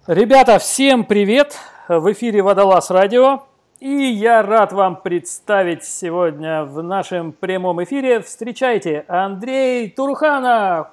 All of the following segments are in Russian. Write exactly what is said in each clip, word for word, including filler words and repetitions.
Ребята, всем привет! В эфире Водолаз Радио. И я рад вам представить сегодня в нашем прямом эфире. Встречайте, Андрей Туруханов!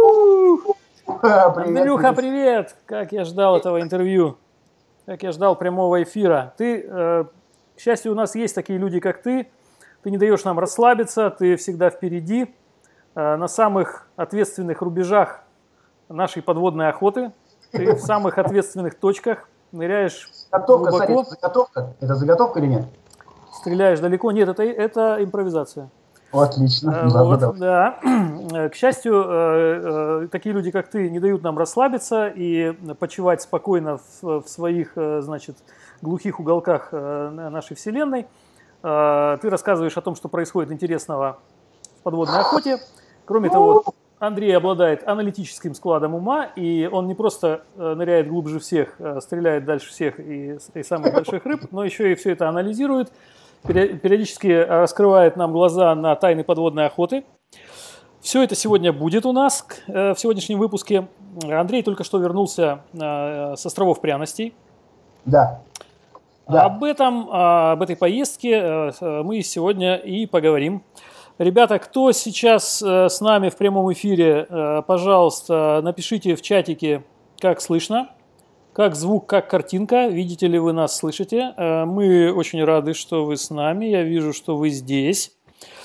Андрюха, привет! Как я ждал этого интервью, как я ждал прямого эфира. Ты, э, к счастью, у нас есть такие люди, как ты. Ты не даешь нам расслабиться, ты всегда впереди, э, на самых ответственных рубежах нашей подводной охоты. Ты в самых ответственных точках ныряешь Заготовка, глубоко. смотри, это заготовка? Это заготовка или нет? Стреляешь далеко. Нет, это, это импровизация. Отлично. А, вот, да. К счастью, такие люди, как ты, не дают нам расслабиться и почивать спокойно в, в своих, значит, глухих уголках нашей Вселенной. Ты рассказываешь о том, что происходит интересного в подводной охоте. Кроме того, Андрей обладает аналитическим складом ума, и он не просто ныряет глубже всех, стреляет дальше всех и, и самых больших рыб, но еще и все это анализирует, периодически раскрывает нам глаза на тайны подводной охоты. Все это сегодня будет у нас в сегодняшнем выпуске. Андрей только что вернулся с островов пряностей. Да. Да. Об этом, об этой поездке мы сегодня и поговорим. Ребята, кто сейчас э, с нами в прямом эфире, э, пожалуйста, напишите в чатике, как слышно, как звук, как картинка, видите ли вы нас, слышите. Э, мы очень рады, что вы с нами, я вижу, что вы здесь.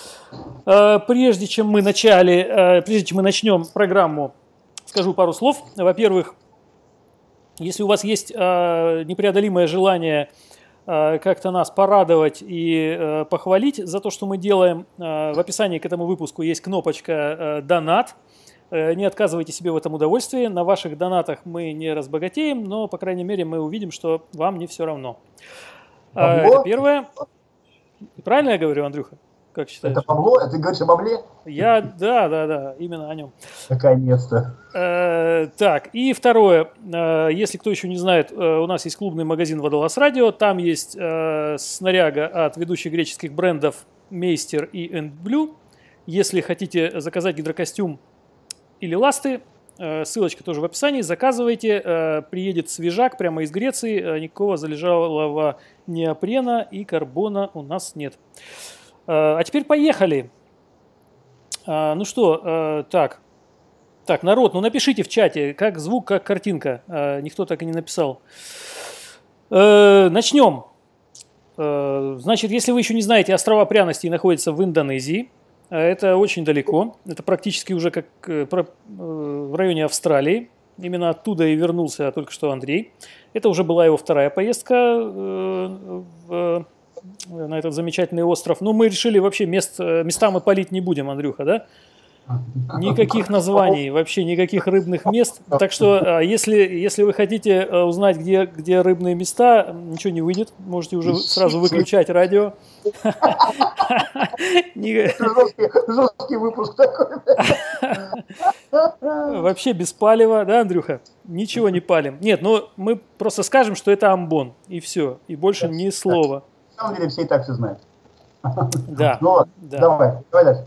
Э, прежде чем мы начали, э, прежде чем мы начнем программу, скажу пару слов. Во-первых, если у вас есть э, непреодолимое желание как-то нас порадовать и э, похвалить за то, что мы делаем. Э, в описании к этому выпуску есть кнопочка э, «Донат». Э, не отказывайте себе в этом удовольствии. На ваших донатах мы не разбогатеем, но, по крайней мере, мы увидим, что вам не все равно. Э, это первое. Правильно я говорю, Андрюха? Как считаешь? Это бабло? Ты говоришь о бабле? Я, да, да, да, именно о нем. Наконец-то. Э, так, и второе. Э, если кто еще не знает, э, у нас есть клубный магазин Водолаз Радио. Там есть э, снаряга от ведущих греческих брендов Мейстер и Эндблю. Если хотите заказать гидрокостюм или ласты, э, ссылочка тоже в описании. Заказывайте. Э, приедет свежак прямо из Греции. Э, никакого залежалого неопрена и карбона у нас нет. А теперь поехали. А, ну что, а, так. Так, народ, ну напишите в чате, как звук, как картинка. А, никто так и не написал. А, начнем. А, значит, если вы еще не знаете, острова пряностей находятся в Индонезии. Это очень далеко. Это практически уже как в районе Австралии. Именно оттуда и вернулся только что Андрей. Это уже была его вторая поездка в на этот замечательный остров. Ну, мы решили вообще мест, места мы палить не будем, Андрюха, да? Никаких названий, вообще никаких рыбных мест. Так что, если, если вы хотите узнать, где, где рыбные места, ничего не выйдет. Можете уже сразу выключать радио. Жесткий выпуск такой. Вообще без палева, да, Андрюха? Ничего не палим. Нет, ну мы просто скажем, что это Амбон, и все. И больше ни слова. На самом деле все и так все знают. Да. Ну ладно, да. давай, давай дальше.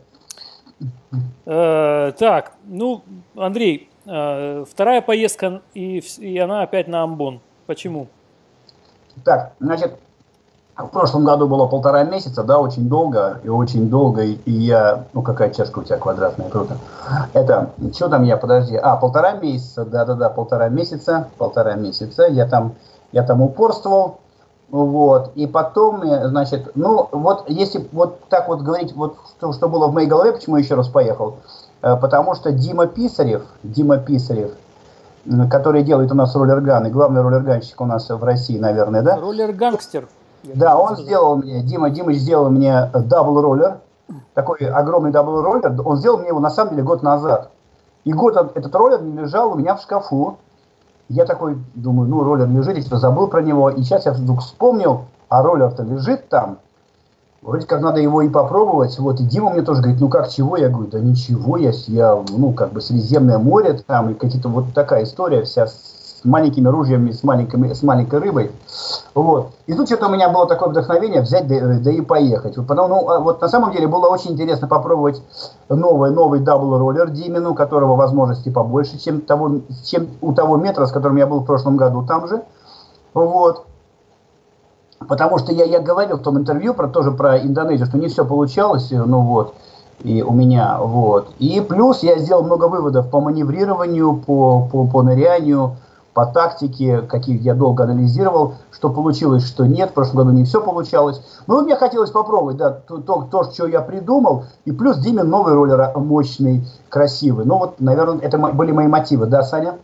Э, так, ну, Андрей, э, вторая поездка, и, и она опять на Амбон. Почему? Так, значит, в прошлом году было полтора месяца, да, очень долго, и очень долго, и, и я, ну, какая чашка у тебя квадратная, круто. Это, что там я, подожди, а, полтора месяца, да-да-да, полтора месяца, полтора месяца, я там, я там упорствовал. Вот, и потом, значит, ну, вот если вот так вот говорить, вот что, что было в моей голове, почему я еще раз поехал, потому что Дима Писарев, Дима Писарев, который делает у нас роллерган, и главный роллерганщик у нас в России, наверное, да? Роллер-гангстер. Да, он сделал мне, Дима Димыч сделал мне дабл-роллер, такой огромный дабл-роллер, он сделал мне его на самом деле год назад. И год этот роллер лежал у меня в шкафу. Я такой думаю, ну, роллер лежит, я что-то забыл про него. И сейчас я вдруг вспомнил, а роллер-то лежит там. Вроде как надо его и попробовать. Вот, и Дима мне тоже говорит, ну как, чего? Я говорю, да ничего, я, я ну, как бы Средиземное море там, и какие-то вот такая история вся с маленькими ружьями, с, маленькими, с маленькой рыбой. Вот. И тут что-то у меня было такое вдохновение взять, да, да и поехать. Вот, потому, ну, вот на самом деле было очень интересно попробовать новый, новый дабл-роллер Димин, у которого возможности побольше, чем, того, чем у того метра, с которым я был в прошлом году там же. Вот. Потому что я, я говорил в том интервью про, тоже про Индонезию, что не все получалось, ну вот, и у меня, вот. И плюс я сделал много выводов по маневрированию, по, по, по нырянию, по тактике, каких я долго анализировал, что получилось, что нет, в прошлом году не все получалось. Но мне хотелось попробовать, да, то, то, то, что я придумал, и плюс Димин новый роллер мощный, красивый. Ну вот, наверное, это были мои мотивы, да, Саня?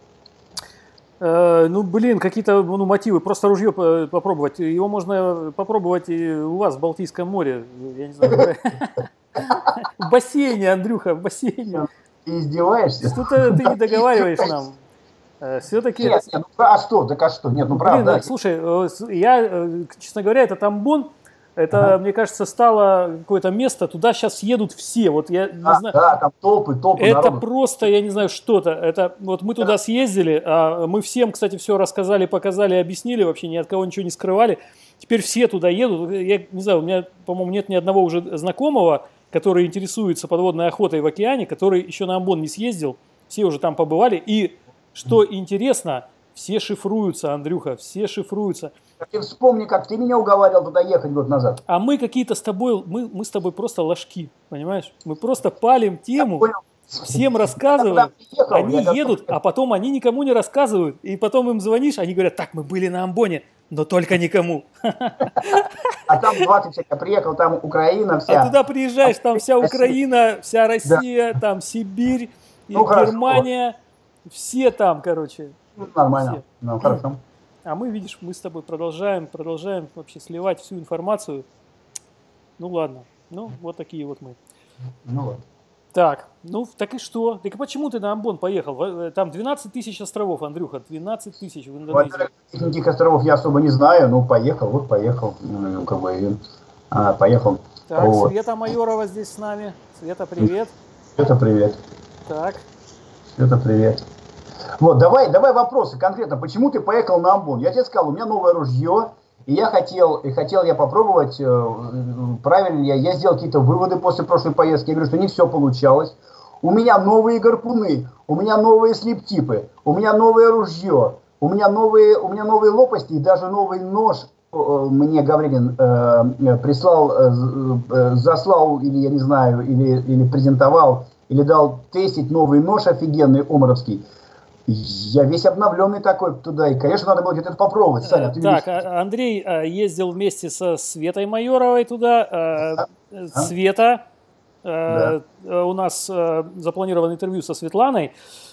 Э, ну, блин, какие-то ну, мотивы, просто ружье попробовать. Его можно попробовать и у вас в Балтийском море, я не знаю, в бассейне, Андрюха, в бассейне. Ты издеваешься? Что-то ты не договариваешь нам. Все-таки... Нет, нет, ну а что, так а что? Нет, ну правда. Блин, слушай, я, честно говоря, этот Амбон, это, ага. мне кажется, стало какое-то место, туда сейчас едут все. Вот я не а, знаю. Да, там толпы, толпы Это народу. просто, я не знаю, что-то. Это вот мы туда съездили, а мы всем, кстати, все рассказали, показали, объяснили, вообще ни от кого ничего не скрывали. Теперь все туда едут. Я не знаю, у меня, по-моему, нет ни одного уже знакомого, который интересуется подводной охотой в океане, который еще на Амбон не съездил. Все уже там побывали. И что интересно, все шифруются, Андрюха, все шифруются. Ты вспомни, как ты меня уговаривал туда ехать год назад. А мы какие-то с тобой, мы, мы с тобой просто ложки, понимаешь? Мы просто палим тему, всем рассказываем, приехал, они едут, а потом они никому не рассказывают. И потом им звонишь, они говорят, так, мы были на Амбоне, но только никому. А там двадцать человек, я приехал, там Украина вся. А туда приезжаешь, там вся Украина, вся Россия, да. Там Сибирь, ну, Германия, хорошо. Все там, короче. Ну, нормально, все. Ну, хорошо. А мы, видишь, мы с тобой продолжаем, продолжаем вообще сливать всю информацию. Ну ладно, ну вот такие вот мы. Ну вот. Так, ну так и что? Так почему ты на Амбон поехал? Там двенадцать тысяч островов, Андрюха, двенадцать тысяч в Индонезии. Вот, этих островов я особо не знаю, ну поехал, вот поехал, ну, как бы, а, поехал. Так, вот. Света Майорова здесь с нами. Света, привет. Света, привет. Так. Света, привет. Вот, давай, давай вопросы конкретно. Почему ты поехал на Амбон? Я тебе сказал, у меня новое ружье, и я хотел, и хотел я попробовать, э, правильно я, я сделал какие-то выводы после прошлой поездки. Я говорю, что не все получалось. У меня новые гарпуны, у меня новые слип-типы, у меня новое ружье, у меня новые, у меня новые лопасти и даже новый нож. Мне Гаврилин э, прислал, э, заслал, или я не знаю, или, или презентовал, или дал тестить новый нож офигенный, омаровский. Я весь обновленный такой туда, и, конечно, надо было где-то попробовать. Саня, ты так, видишь? Андрей ездил вместе со Светой Майоровой туда. А? Света, да. У нас запланировано интервью со Светланой.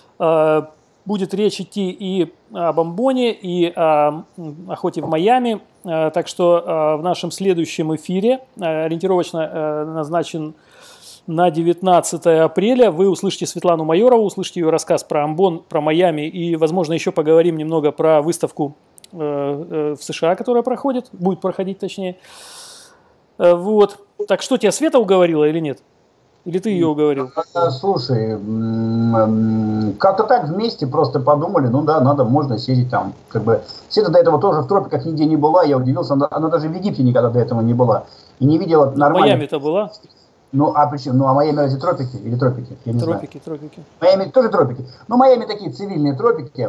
Будет речь идти и об Амбоне, и о охоте в Майами. Так что в нашем следующем эфире, ориентировочно назначен на девятнадцатое апреля, вы услышите Светлану Майорову, услышите ее рассказ про Амбон, про Майами, и, возможно, еще поговорим немного про выставку э, э, в США, которая проходит, будет проходить, точнее. Э, вот. Так что, тебя Света уговорила или нет? Или ты ее уговорил? Слушай, как-то так вместе просто подумали, ну да, надо, можно съездить там. Как бы Света до этого тоже в тропиках нигде не была, я удивился, она, она даже в Египте никогда до этого не была. И не видела нормально. В Майами-то была? Ну, а почему? Ну, а Майами разве тропики или тропики? Я не тропики, знаю. тропики. Майами тоже тропики. Ну, Майами такие цивильные тропики.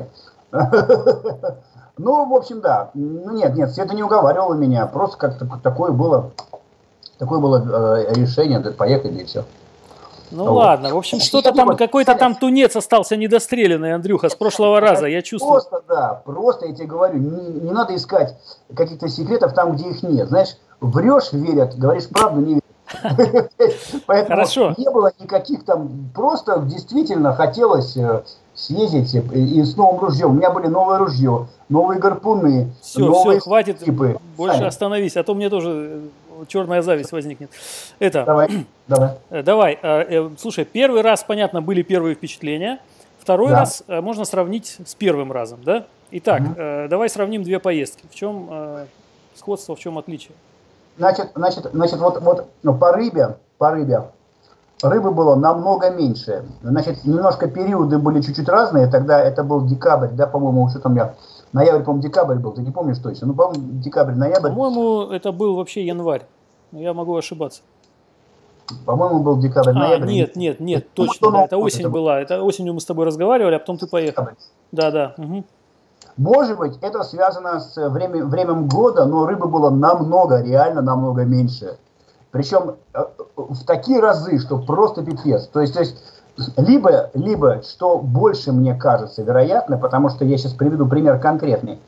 Ну, в общем, да. Ну, нет, нет, Света не уговаривала меня. Просто как-то такое было, такое было решение, поехать и все. Ну вот. Ладно, в общем, что-то там, какой-то там тунец остался недостреленный, Андрюха, с прошлого раза, я чувствую. Просто, да, просто, я тебе говорю, не, не надо искать каких-то секретов там, где их нет. Знаешь, врешь, верят, говоришь правду, не верят. Поэтому Хорошо. Не было никаких там, просто действительно хотелось съездить и с новым ружьем. У меня были новое ружье, новые гарпуны, все, новые все, хватит, типы. Больше Сами. Остановись, а то мне тоже черная зависть возникнет. Это, давай, давай. Давай, э, слушай, первый раз, понятно, были первые впечатления, второй да. раз э, можно сравнить с первым разом, да? Итак, угу. э, давай сравним две поездки. В чем э, сходство, в чем отличие? Значит, значит, значит, вот, вот ну, по рыбе, по рыбе, рыбы было намного меньше. Значит, немножко периоды были чуть-чуть разные. Тогда это был декабрь, да, по-моему, что там я... Ноябрь, по-моему, декабрь был, ты не помнишь точно. Ну, по-моему, декабрь, ноябрь. По-моему, это был вообще январь. Но я могу ошибаться. По-моему, был декабрь, а, ноябрь. Нет, нет, нет, точно, да, это осень это была. Это осенью мы с тобой разговаривали, а потом ты поехал. Декабрь. Да, да. Угу. Может быть, это связано с время, временем года, но рыбы было намного, реально намного меньше. Причем в такие разы, что просто пипец. То есть, то есть либо, либо, что больше мне кажется вероятно, потому что я сейчас приведу пример конкретный.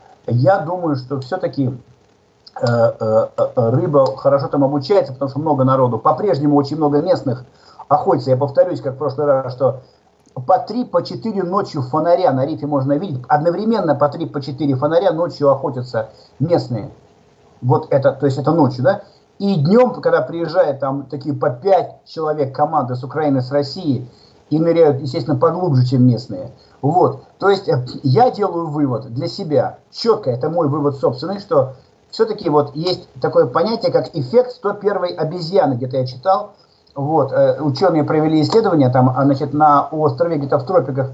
Я думаю, что все-таки э, э, рыба хорошо там обучается, потому что много народу. По-прежнему очень много местных охотится. Я повторюсь, как в прошлый раз, что по три, по четыре ночью фонаря на рифе можно видеть. Одновременно по три, по четыре фонаря ночью охотятся местные. Вот это, то есть это ночью, да? И днем, когда приезжает там такие по пять человек команды с Украины, с России, и ныряют, естественно, поглубже, чем местные. Вот. То есть я делаю вывод для себя, четко, это мой вывод собственный, что все-таки вот есть такое понятие, как эффект сто первой обезьяны, где-то я читал. Вот. Ученые провели исследования, там, значит, на острове, где-то в тропиках,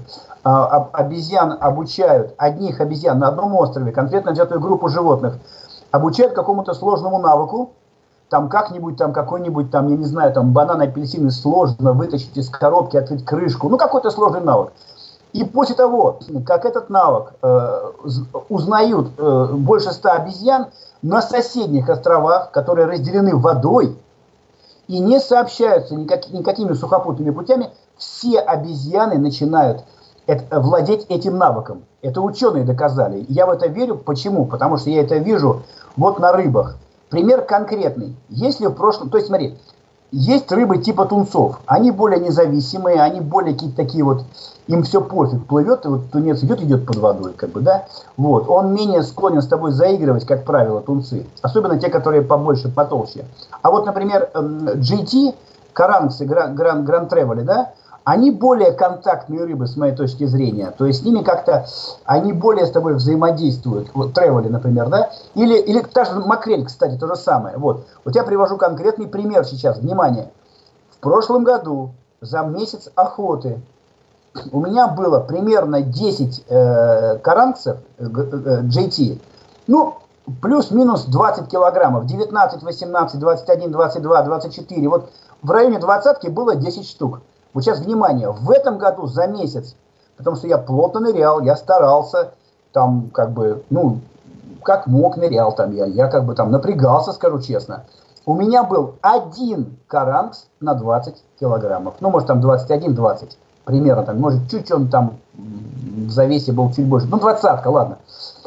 обезьян обучают, одних обезьян на одном острове, конкретно взятую группу животных, обучают какому-то сложному навыку. Там как-нибудь, там какой-нибудь, там, я не знаю, там банан, апельсины сложно вытащить из коробки, открыть крышку. Ну, какой-то сложный навык. И после того, как этот навык э, узнают э, больше ста обезьян, на соседних островах, которые разделены водой и не сообщаются никак, никакими сухопутными путями, все обезьяны начинают это, владеть этим навыком. Это ученые доказали. Я в это верю. Почему? Потому что я это вижу вот на рыбах. Пример конкретный. Если в прошлом... То есть, смотри, есть рыбы типа тунцов. Они более независимые, они более какие-то такие вот... Им все пофиг, плывет, и вот тунец идет, идет под водой, как бы, да? Вот. Он менее склонен с тобой заигрывать, как правило, тунцы. Особенно те, которые побольше, потолще. А вот, например, джей ти, каранцы, Grand Travel, да? Они более контактные рыбы, с моей точки зрения. То есть с ними как-то, они более с тобой взаимодействуют. Вот тревели, например, да? Или, или та же макрель, кстати, то же самое. Вот. Вот я привожу конкретный пример сейчас. Внимание. В прошлом году за месяц охоты у меня было примерно десять э, каранцев э, э, джей ти. Ну, плюс-минус двадцать килограммов. девятнадцать, восемнадцать, двадцать один, двадцать два, двадцать четыре. Вот в районе двадцатки было десять штук. Вот сейчас, внимание, в этом году за месяц, потому что я плотно нырял, я старался, там, как бы, ну, как мог нырял там я, я как бы там напрягался, скажу честно. У меня был один каранкс на двадцать килограммов, ну, может, там двадцать один двадцать, примерно, там, может, чуть он там в завесе был чуть больше, ну, двадцатка, ладно.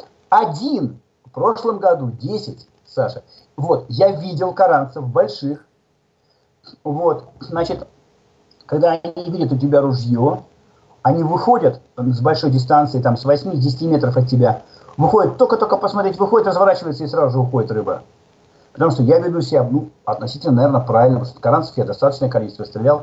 Один, в прошлом году десять, Саша. Вот, я видел каранцев больших, вот, значит... Когда они видят у тебя ружье, они выходят с большой дистанции, там, с восьми-десяти метров от тебя, выходят, только-только посмотреть, выходит, разворачивается и сразу же уходит рыба. Потому что я веду себя, ну, относительно, наверное, правильно, потому что каранцев я достаточное количество стрелял.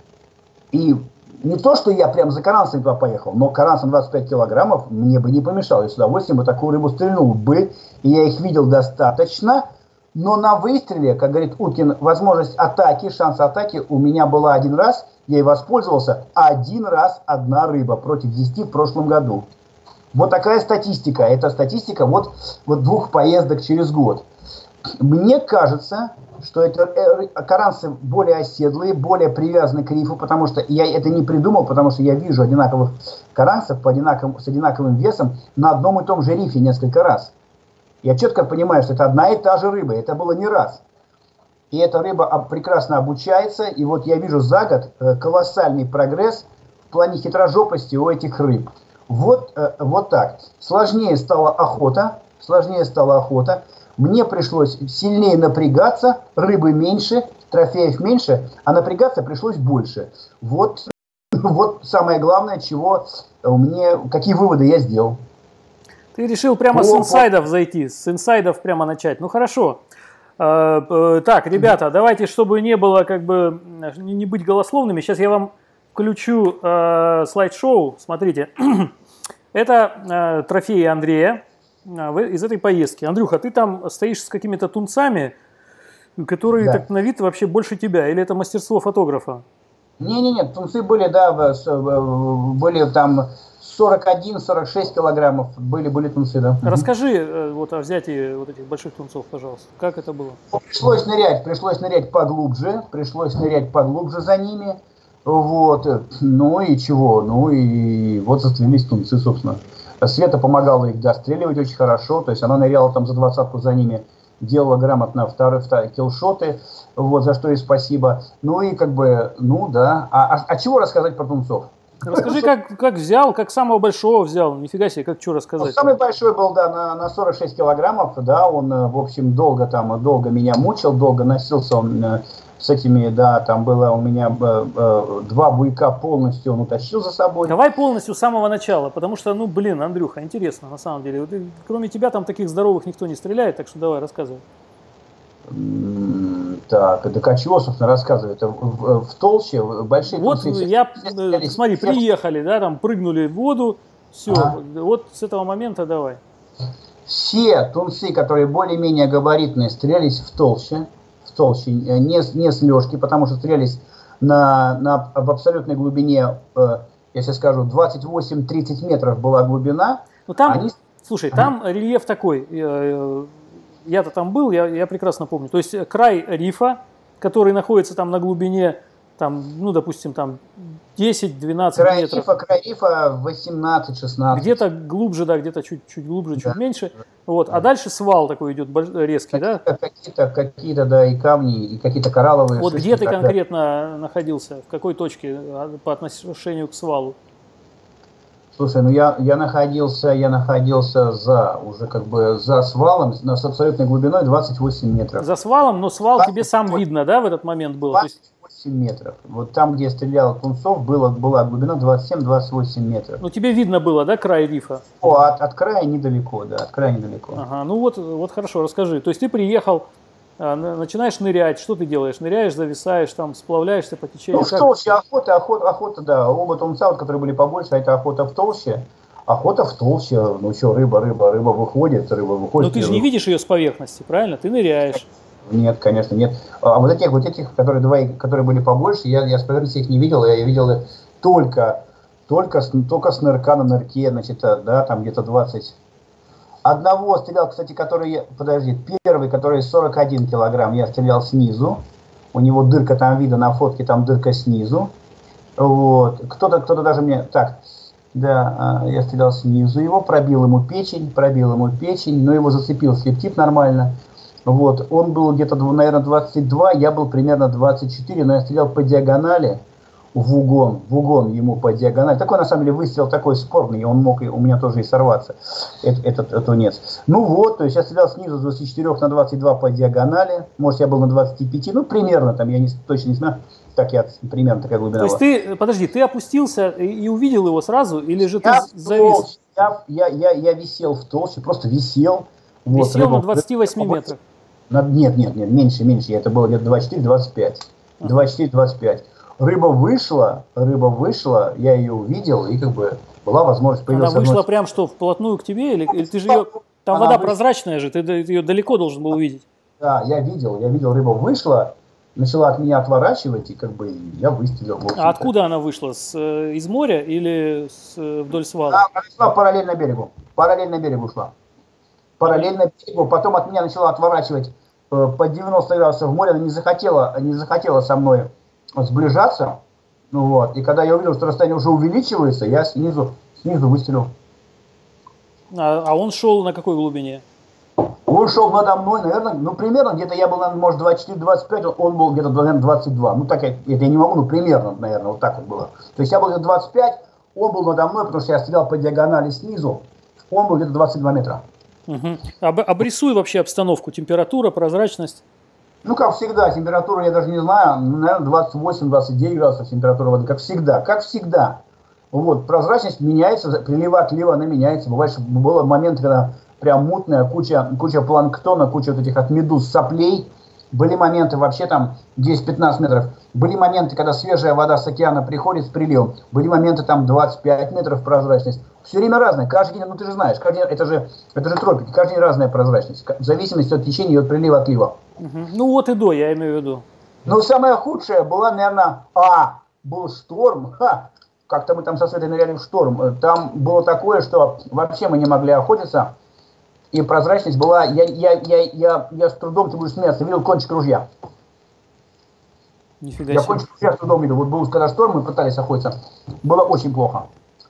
И не то, что я прям за каранцем туда поехал, но каранц на двадцать пять килограммов мне бы не помешало. Я с удовольствием бы такую рыбу стрельнул бы, и я их видел достаточно. Но на выстреле, как говорит Уткин, возможность атаки, шанс атаки у меня была один раз, я и воспользовался, один раз одна рыба против десяти в прошлом году. Вот такая статистика. Это статистика вот, вот двух поездок через год. Мне кажется, что это каранцы более оседлые, более привязаны к рифу, потому что я это не придумал, потому что я вижу одинаковых каранцев по одинаковым, с одинаковым весом на одном и том же рифе несколько раз. Я четко понимаю, что это одна и та же рыба, это было не раз. И эта рыба прекрасно обучается, и вот я вижу за год колоссальный прогресс в плане хитрожопости у этих рыб. Вот, вот так. Сложнее стала охота, сложнее стала охота. Мне пришлось сильнее напрягаться, рыбы меньше, трофеев меньше, а напрягаться пришлось больше. Вот, вот самое главное, чего мне, какие выводы я сделал. Ты решил прямо О, с инсайдов зайти, с инсайдов прямо начать. Ну хорошо. Э, э, так, ребята, давайте, чтобы не было, как бы, не быть голословными, сейчас я вам включу э, слайд-шоу. Смотрите, это э, трофеи Андрея э, из этой поездки. Андрюха, ты там стоишь с какими-то тунцами. которые Да. так на вид вообще больше тебя, или это мастерство фотографа? Не-не-не, тунцы были, да, в- с- в- были там сорок один сорок шесть килограммов, были, были тунцы, да. Расскажи э, вот о взятии вот этих больших тунцов, пожалуйста. Как это было? Пришлось нырять, пришлось нырять поглубже, пришлось нырять поглубже за ними, вот, ну и чего, ну и вот застрелились тунцы, собственно. Света помогала их достреливать очень хорошо, то есть она ныряла там за двадцатку за ними, делала грамотно вторые, вторые киллшоты, вот, за что ей спасибо. Ну и как бы, ну да, а, а, а чего рассказать про тунцов? Расскажи, как, как взял, как самого большого взял. Нифига себе, как что Ну, рассказать? самый большой был, да, на, на сорок шесть килограммов, да, он, э, в общем, долго там, долго меня мучил, долго носился он э, с этими, да, там было у меня э, э, два буйка полностью он утащил за собой. Давай полностью с самого начала, потому что, ну, блин, Андрюха, интересно, на самом деле. Вот, и кроме тебя там таких здоровых никто не стреляет, так что давай, рассказывай. М, Так, так а чего, собственно, рассказывать? Это в, в- в толще, в- большие Вот тунцы, все- я, все э, стрелялись, смотри, все- приехали, да, там прыгнули в воду, все, Ага. вот с этого момента давай. Все тунцы, которые более-менее габаритные, стрелялись в толще, в толще, э, не, с- не с лёжки, потому что стрелялись на, на, в абсолютной глубине, э, если скажу, двадцать восемь тридцать метров была глубина. Ну там, Они- слушай, там рельеф такой, э, я-то там был, я, я прекрасно помню. То есть край рифа, который находится там на глубине, там, ну, допустим, там десять-двенадцать Край метров. рифа, край рифа восемнадцать шестнадцать. Где-то глубже, да, где-то чуть, чуть глубже, чуть Да. меньше. Вот. А дальше свал такой идет больш- резкий, да? Какие-то, какие-то, какие-то, да, и камни, и какие-то коралловые. Вот шишки где ты и так далее. конкретно находился, в какой точке а, по отношению к свалу? Слушай, ну я, я находился, я находился за, уже как бы за свалом, на- с абсолютной глубиной двадцать восемь метров. За свалом, но свал двадцать тебе сам восемь. видно, да, в этот момент был? То есть, двадцать восемь метров. Вот там, где я стрелял тунцов, было, была глубина двадцать семь двадцать восемь метров. ну тебе видно было, да, край рифа? О, от, от края недалеко, да, от края недалеко. Ага, ну вот, вот хорошо, расскажи. То есть ты приехал, а, на- начинаешь нырять, что ты делаешь? Ныряешь, зависаешь, там, сплавляешься по течению? Ну, в Как? толще охота, охота, охота, да. Оба тунца, вот, которые были побольше, а это охота в толще. Охота в толще, ну что, рыба, рыба, рыба выходит, рыба выходит. Но ты же не видишь ее с поверхности, правильно? Ты ныряешь. Нет, конечно, нет. А вот этих, вот этих, которые, два, которые были побольше, я, я с поверхности их не видел, я видел их только, только, с- только с нырка на нырке, значит, а, да, там где-то двадцать. Одного стрелял, кстати, который, я- подожди, первый, который сорок один килограмм, я стрелял снизу. У него дырка там видно на фотке, там дырка снизу. Вот. Кто-то, кто-то даже мне, так, да, а, я стрелял снизу его, пробил ему печень, пробил ему печень, но его зацепил слептит нормально. Вот, он был где-то, наверное, двадцать два, я был примерно двадцать четыре, но я стрелял по диагонали, в угон, в угон ему по диагонали. Такой, на самом деле, выстрел такой спорный, он мог и у меня тоже и сорваться, этот, этот, этот тунец. Ну вот, то есть я стрелял снизу с двадцати четырёх на двадцать два по диагонали, может, я был на двадцати пяти, ну, примерно, там, я не, точно не знаю, так я, примерно такая глубина То есть была. ты, подожди, ты опустился и, и увидел его сразу, или же ты Я, в завис? толще, я, я, я, я висел в толще, просто висел. Вот, Висел рыба- на двадцати восьми рыба- метрах. На- Нет, нет, нет, меньше, меньше. Это было где-то двадцать четыре двадцать пять. двадцать четыре двадцать пять. Рыба вышла, рыба вышла, я ее увидел, и как бы была возможность, Она появилась вышла возможность. прям что, вплотную к тебе? Или, или ты же ее... Там Она вода вышла. прозрачная же, ты, ты ее далеко должен был увидеть. Да, я видел, я видел, рыба вышла, начала от меня отворачивать, и как бы я выстрелил. в общем-то. А откуда она вышла? С, э, из моря или с, э, вдоль свала? Да, она шла параллельно берегу. Параллельно берегу шла. Параллельно берегу. Потом от меня начала отворачивать э, по девяносто градусов в море. Она не захотела, не захотела со мной сближаться. Ну вот. И когда я увидел, что расстояние уже увеличивается, я снизу, снизу выстрелил. А, а он шел на какой глубине? Он шел надо мной, наверное, ну примерно, где-то я был, наверное, может, двадцать четыре двадцать пять, он был где-то, наверное, двадцать два. Ну так я, это я не могу, ну примерно, наверное, вот так вот было. То есть я был где-то двадцать пять, он был надо мной, потому что я стрелял по диагонали снизу, он был где-то двадцать два метра. Угу. Об, обрисуй вообще обстановку, температура, прозрачность. Ну, как всегда, температура, я даже не знаю, ну, наверное, двадцать восемь двадцать девять градусов температура воды, как всегда, как всегда. Вот, прозрачность меняется, прилива, отлива, она меняется. Бывает, что было момент, когда прям мутная, куча, куча планктона, куча вот этих от медуз, соплей. Были моменты вообще там десять-пятнадцать метров. Были моменты, когда свежая вода с океана приходит с приливом. Были моменты там двадцать пять метров прозрачность. Все время разное. Каждый день, ну ты же знаешь, каждый день, это же, это же тропики, каждый день разная прозрачность. В зависимости от течения и от прилива, отлива. Угу. Ну от и до, я имею в виду. Ну, самое худшее была, наверное, а, был шторм, ха, как-то мы там со Светой ныряли в шторм, там было такое, что вообще мы не могли охотиться, и прозрачность была, я, я, я, я, я с трудом, ты будешь смеяться, видел кончик ружья. Нифига я себе. кончик ружья с трудом видел, вот был когда шторм, мы пытались охотиться, было очень плохо.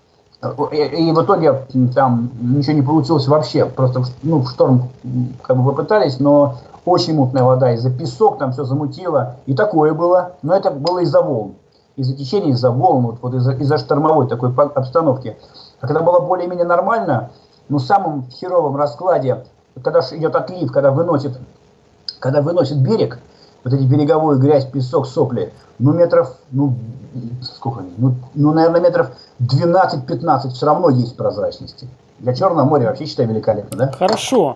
И, и в итоге там ничего не получилось вообще, просто ну, в шторм как бы попытались, но очень мутная вода, из-за песок там все замутило, и такое было, но это было из-за волн, из-за течения, из-за волн, вот, вот из-за, из-за штормовой такой обстановки. А когда было более-менее нормально, ну, в самом херовом раскладе, когда идет отлив, когда выносит, когда выносит берег, вот эти береговую грязь, песок, сопли, ну, метров, ну, сколько, ну, ну наверное, метров двенадцать-пятнадцать все равно есть прозрачности. Для Черного моря вообще, считаю, великолепно, да? Хорошо.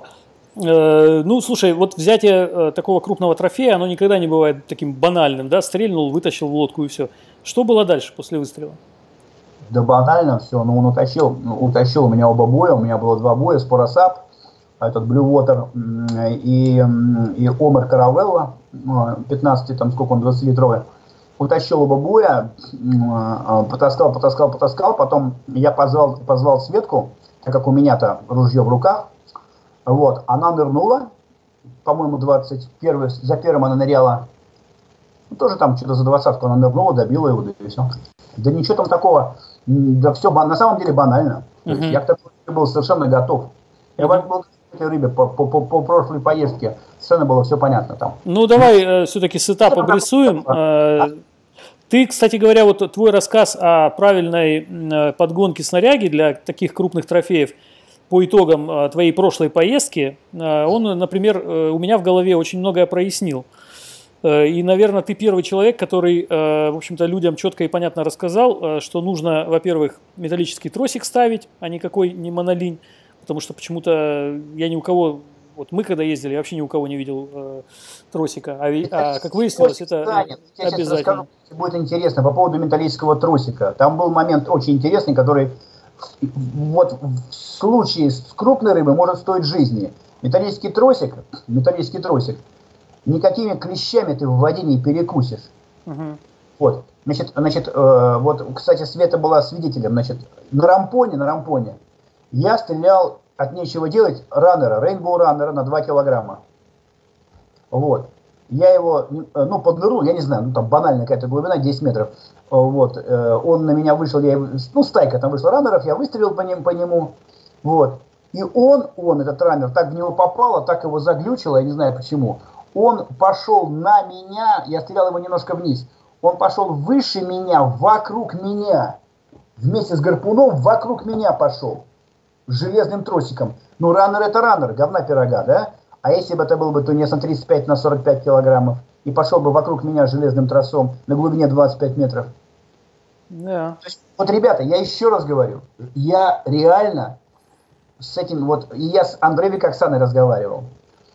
Э, ну, слушай, вот взятие э, такого крупного трофея, оно никогда не бывает таким банальным, да? Стрельнул, вытащил в лодку и все. Что было дальше после выстрела? Да банально все, ну он утащил, утащил у меня оба боя, у меня было два боя, Споросап, этот Blue Water и, и Омер Каравелла, пятнадцать, там сколько он, двадцатилитровый. Утащил оба боя, потаскал, потаскал, потаскал, потом я позвал, позвал Светку, так как у меня-то ружье в руках, вот, она нырнула, по-моему, двадцать первый, за первым она ныряла, ну, тоже там что-то за двадцатку она нырнула, добила его, да и все. Да ничего там такого, да все на самом деле банально. Uh-huh. То есть я к такому был совершенно готов. Я uh-huh. был к этой рыбе по, по, по, по прошлой поездке, совершенно было все понятно там. Ну давай э, все-таки сетап обрисуем. Э, ты, кстати говоря, вот твой рассказ о правильной э, подгонке снаряги для таких крупных трофеев по итогам э, твоей прошлой поездки, э, он, например, э, у меня в голове очень многое прояснил. И, наверное, ты первый человек, который, в общем-то, людям четко и понятно рассказал, что нужно, во-первых, металлический тросик ставить, а никакой не монолинь, потому что почему-то я ни у кого, вот мы когда ездили, я вообще ни у кого не видел э, тросика, а, а как выяснилось, это станет. обязательно. Расскажу, будет интересно по поводу металлического тросика. Там был момент очень интересный, который вот в случае с крупной рыбой может стоить жизни. Металлический тросик, металлический тросик, никакими клещами ты в воде не перекусишь. Uh-huh. Вот, значит, значит э, вот, кстати, Света была свидетелем, значит, на рампоне, на рампоне я стрелял от нечего делать раннера, Rainbow раннера на два килограмма. Вот, я его, ну, поднырнул, я не знаю, ну, там банальная какая-то глубина, десять метров. Вот, э, он на меня вышел, я, ну, стайка там вышла раннеров, я выстрелил по, ним, по нему, вот. И он, он, этот раннер, так в него попало, так его заглючило, я не знаю почему. Он пошел на меня, я стрелял его немножко вниз, он пошел выше меня, вокруг меня, вместе с гарпуном вокруг меня пошел, с железным тросиком. Ну, раннер это раннер, говна пирога, да? А если бы это был бы тунец на тридцать пять на сорок пять килограммов, и пошел бы вокруг меня железным тросом на глубине двадцать пять метров. Да. То есть, вот, ребята, я еще раз говорю, я реально с этим, вот, и я с Андреем Викаксаной разговаривал.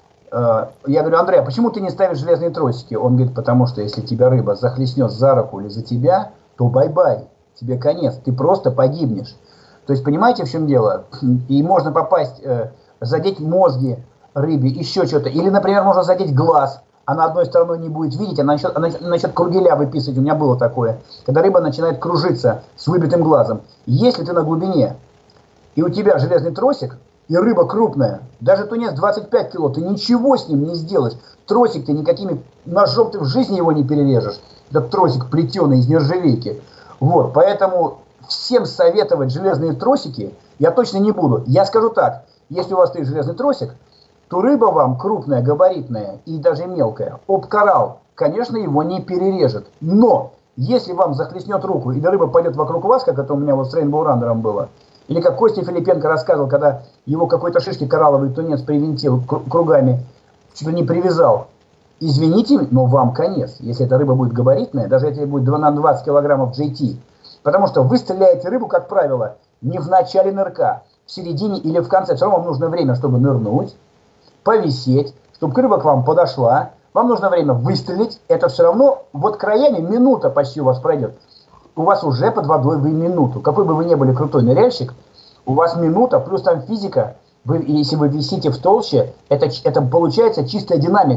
Я говорю, Андрей, а почему ты не ставишь железные тросики? Он говорит, потому что если тебя рыба захлестнет за руку или за тебя, то бай-бай, тебе конец, ты просто погибнешь. То есть, понимаете, в чем дело? И можно попасть, э, задеть мозги рыбе, еще что-то. Или, например, можно задеть глаз, она одной стороной не будет видеть, она начнет, она начнет кругеля выписывать. У меня было такое, когда рыба начинает кружиться с выбитым глазом. Если ты на глубине, и у тебя железный тросик, и рыба крупная, даже тунец двадцать пять кило, ты ничего с ним не сделаешь. Тросик ты никакими, ножом ты в жизни его не перережешь. Этот тросик плетеный из нержавейки. Вот, поэтому всем советовать железные тросики я точно не буду. Я скажу так, если у вас стоит железный тросик, то рыба вам крупная, габаритная и даже мелкая, об коралл, конечно, его не перережет. Но, если вам захлестнет руку, или рыба пойдет вокруг вас, как это у меня вот с Rainbow раннером было, или как Костя Филипенко рассказывал, когда его какой-то шишки коралловый тунец привинтил кругами, что-то не привязал. Извините, но вам конец, если эта рыба будет габаритная, даже если будет на двадцать килограммов джей ти. Потому что вы стреляете рыбу, как правило, не в начале нырка, в середине или в конце. Все равно вам нужно время, чтобы нырнуть, повисеть, чтобы рыба к вам подошла. Вам нужно время выстрелить. Это все равно, вот краями минута почти у вас пройдет. У вас уже под водой вы минуту. Какой бы вы ни были крутой ныряльщик, у вас минута, плюс там физика. Вы, если вы висите в толще, это, это получается чистая динамика.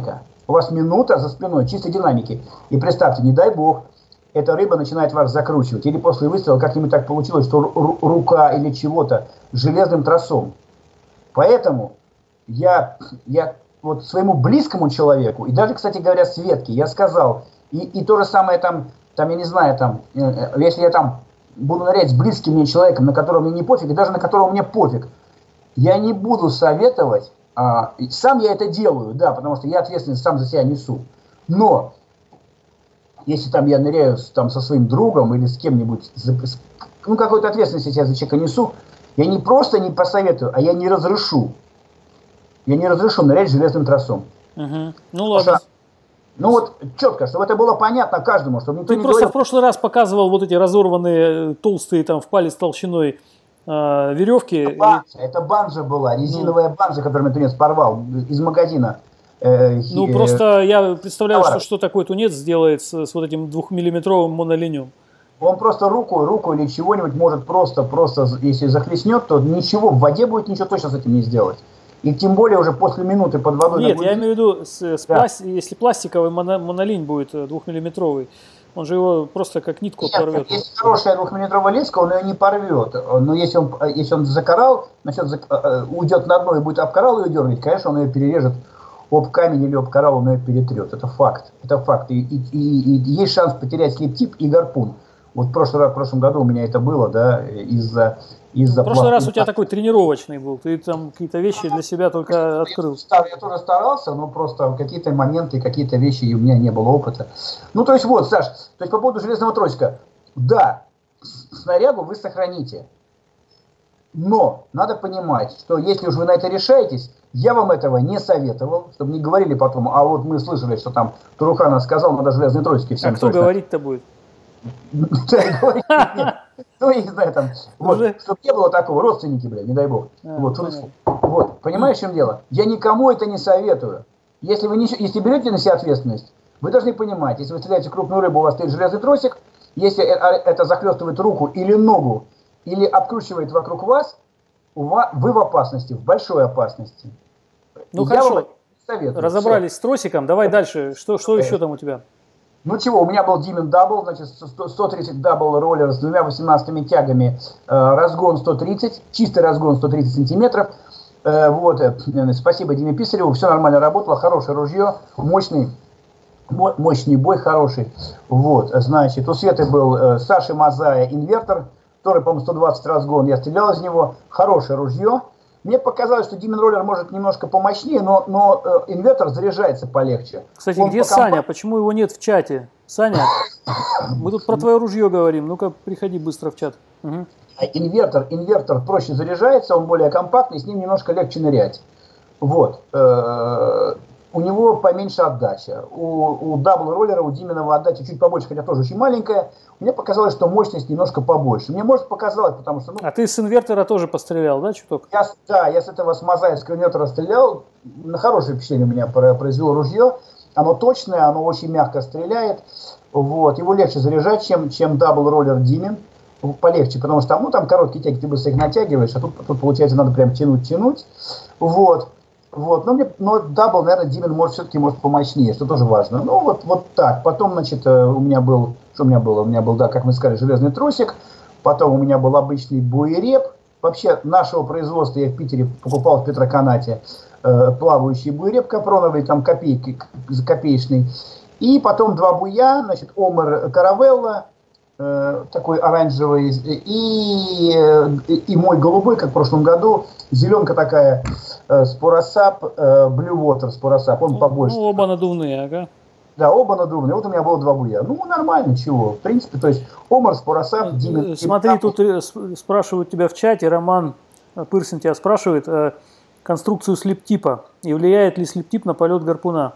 У вас минута за спиной чистой динамики. И представьте, не дай бог, эта рыба начинает вас закручивать. Или после выстрела как-нибудь так получилось, что рука или чего-то железным тросом. Поэтому я, я вот своему близкому человеку, и даже, кстати говоря, Светке, я сказал, и, и то же самое там, там, я не знаю, там, если я там буду нырять с близким мне человеком, на которого мне не пофиг, и даже на которого мне пофиг, я не буду советовать, а, сам я это делаю, да, потому что я ответственность сам за себя несу. Но если там я ныряю там, со своим другом или с кем-нибудь, ну, какой-то ответственность я за человека несу, я не просто не посоветую, а я не разрешу. Я не разрешу нырять железным тросом. Угу. Ну ладно. Что, ну вот четко, чтобы это было понятно каждому, чтобы никто Ты не просто говорил... в прошлый раз показывал вот эти разорванные толстые там в палец толщиной э, веревки. Это банжа, и... это банжа была, резиновая ну. банжа, которую я тунец порвал из магазина. Ну, просто я представляю, что, что такой тунец сделает с, с вот этим двухмиллиметровым монолинем. Он просто руку, руку или чего-нибудь может просто, просто, если захлестнет, то ничего, в воде будет ничего точно с этим не сделать. И тем более уже после минуты под водой... Нет, я имею в виду, с, с да. пласт... если пластиковый моно, монолинь будет двухмиллиметровый, он же его просто как нитку Нет, порвет. Если хорошая двухмиллиметровая леска, он ее не порвет. Но если он, если он закорал, значит, уйдет на дно и будет об коралл ее дергать, конечно, он ее перережет об камень или об коралл, он ее перетрет. Это факт. Это факт. И, и, и, и есть шанс потерять слип-тип и гарпун. Вот в прошлый раз, в прошлом году у меня это было, да, из-за... из-за в прошлый раз у тебя такой тренировочный был, ты там какие-то вещи для себя только открыл. Я, я тоже старался, но просто какие-то моменты, какие-то вещи, и у меня не было опыта. Ну, то есть вот, Саш, то есть по поводу железного тросика. Да, снарягу вы сохраните. Но надо понимать, что если уж вы на это решаетесь, я вам этого не советовал, чтобы не говорили потом, а вот мы слышали, что там Туруханов сказал, надо железные тросики всем. А кто говорить-то будет? Ну, я не знаю, там, вот, чтобы не было такого, родственники, блядь, не дай бог. Вот, вот, понимаешь, в чем дело? Я никому это не советую. Если вы не, если берете на себя ответственность, вы должны понимать, если вы стреляете крупную рыбу, у вас стоит железный тросик, если это захлестывает руку или ногу, или обкручивает вокруг вас, вы в опасности, в большой опасности. Ну хорошо, разобрались с тросиком, давай дальше, что, что еще там у тебя? Ну чего, у меня был Димин дабл, значит, сто тридцать дабл роллер с двумя восемнадцатыми тягами, э, разгон сто тридцать, чистый разгон сто тридцать сантиметров. Э, вот, э, спасибо Диме Писареву, все нормально работало, хорошее ружье, мощный, мощный бой, хороший. Вот, значит, у Светы был э, Саши Мазая инвертор, который, по-моему, сто двадцать разгон, я стрелял из него, хорошее ружье. Мне показалось, что Димин роллер может немножко помощнее, но, но э, инвертор заряжается полегче. Кстати, Он где по комп... Саня? Почему его нет в чате? Саня, мы тут про твое ружье говорим. Ну-ка, приходи быстро в чат. Угу. Инвертор, инвертор проще заряжается, он более компактный, с ним немножко легче нырять. Вот. У него поменьше отдача. У, у дабл-роллера, у Диминого отдача чуть побольше, хотя тоже очень маленькая. Мне показалось, что мощность немножко побольше. Мне, может, показалось, потому что... Ну, а ты с инвертора тоже пострелял, да, чуток? Я, да, я с этого с мозаевского инвертора стрелял. На хорошее впечатление у меня произвело ружье. Оно точное, оно очень мягко стреляет. Вот. Его легче заряжать, чем, чем дабл-роллер Димин. Полегче, потому что там, ну, там короткие тяги, ты быстро их натягиваешь, а тут, тут получается, надо прям тянуть-тянуть. Вот. Вот, но, мне, но дабл, наверное, Димин может все-таки может помощнее, что тоже важно. Ну, вот, вот так. Потом, значит, у меня был, что у меня было? У меня был, да, как мы сказали, железный тросик. Потом у меня был обычный буереп. Вообще, нашего производства я в Питере покупал в Петроканате э, плавающий буереп капроновый, там копейки, копеечный. И потом два буя, значит, Омер Каравелла, э, такой оранжевый, и, и, и мой голубой, как в прошлом году, зеленка такая, э, Споросап, э, Blue Water Споросап, он побольше. Ну, оба надувные, ага. Да, оба надувные. Вот у меня было два буя. Ну, нормально, чего. В принципе, то есть Омар, Споросап, Димин. Смотри, тут спрашивают тебя в чате, Роман Пырсин тебя спрашивает, э, конструкцию слип-типа. И влияет ли слип-тип на полет гарпуна?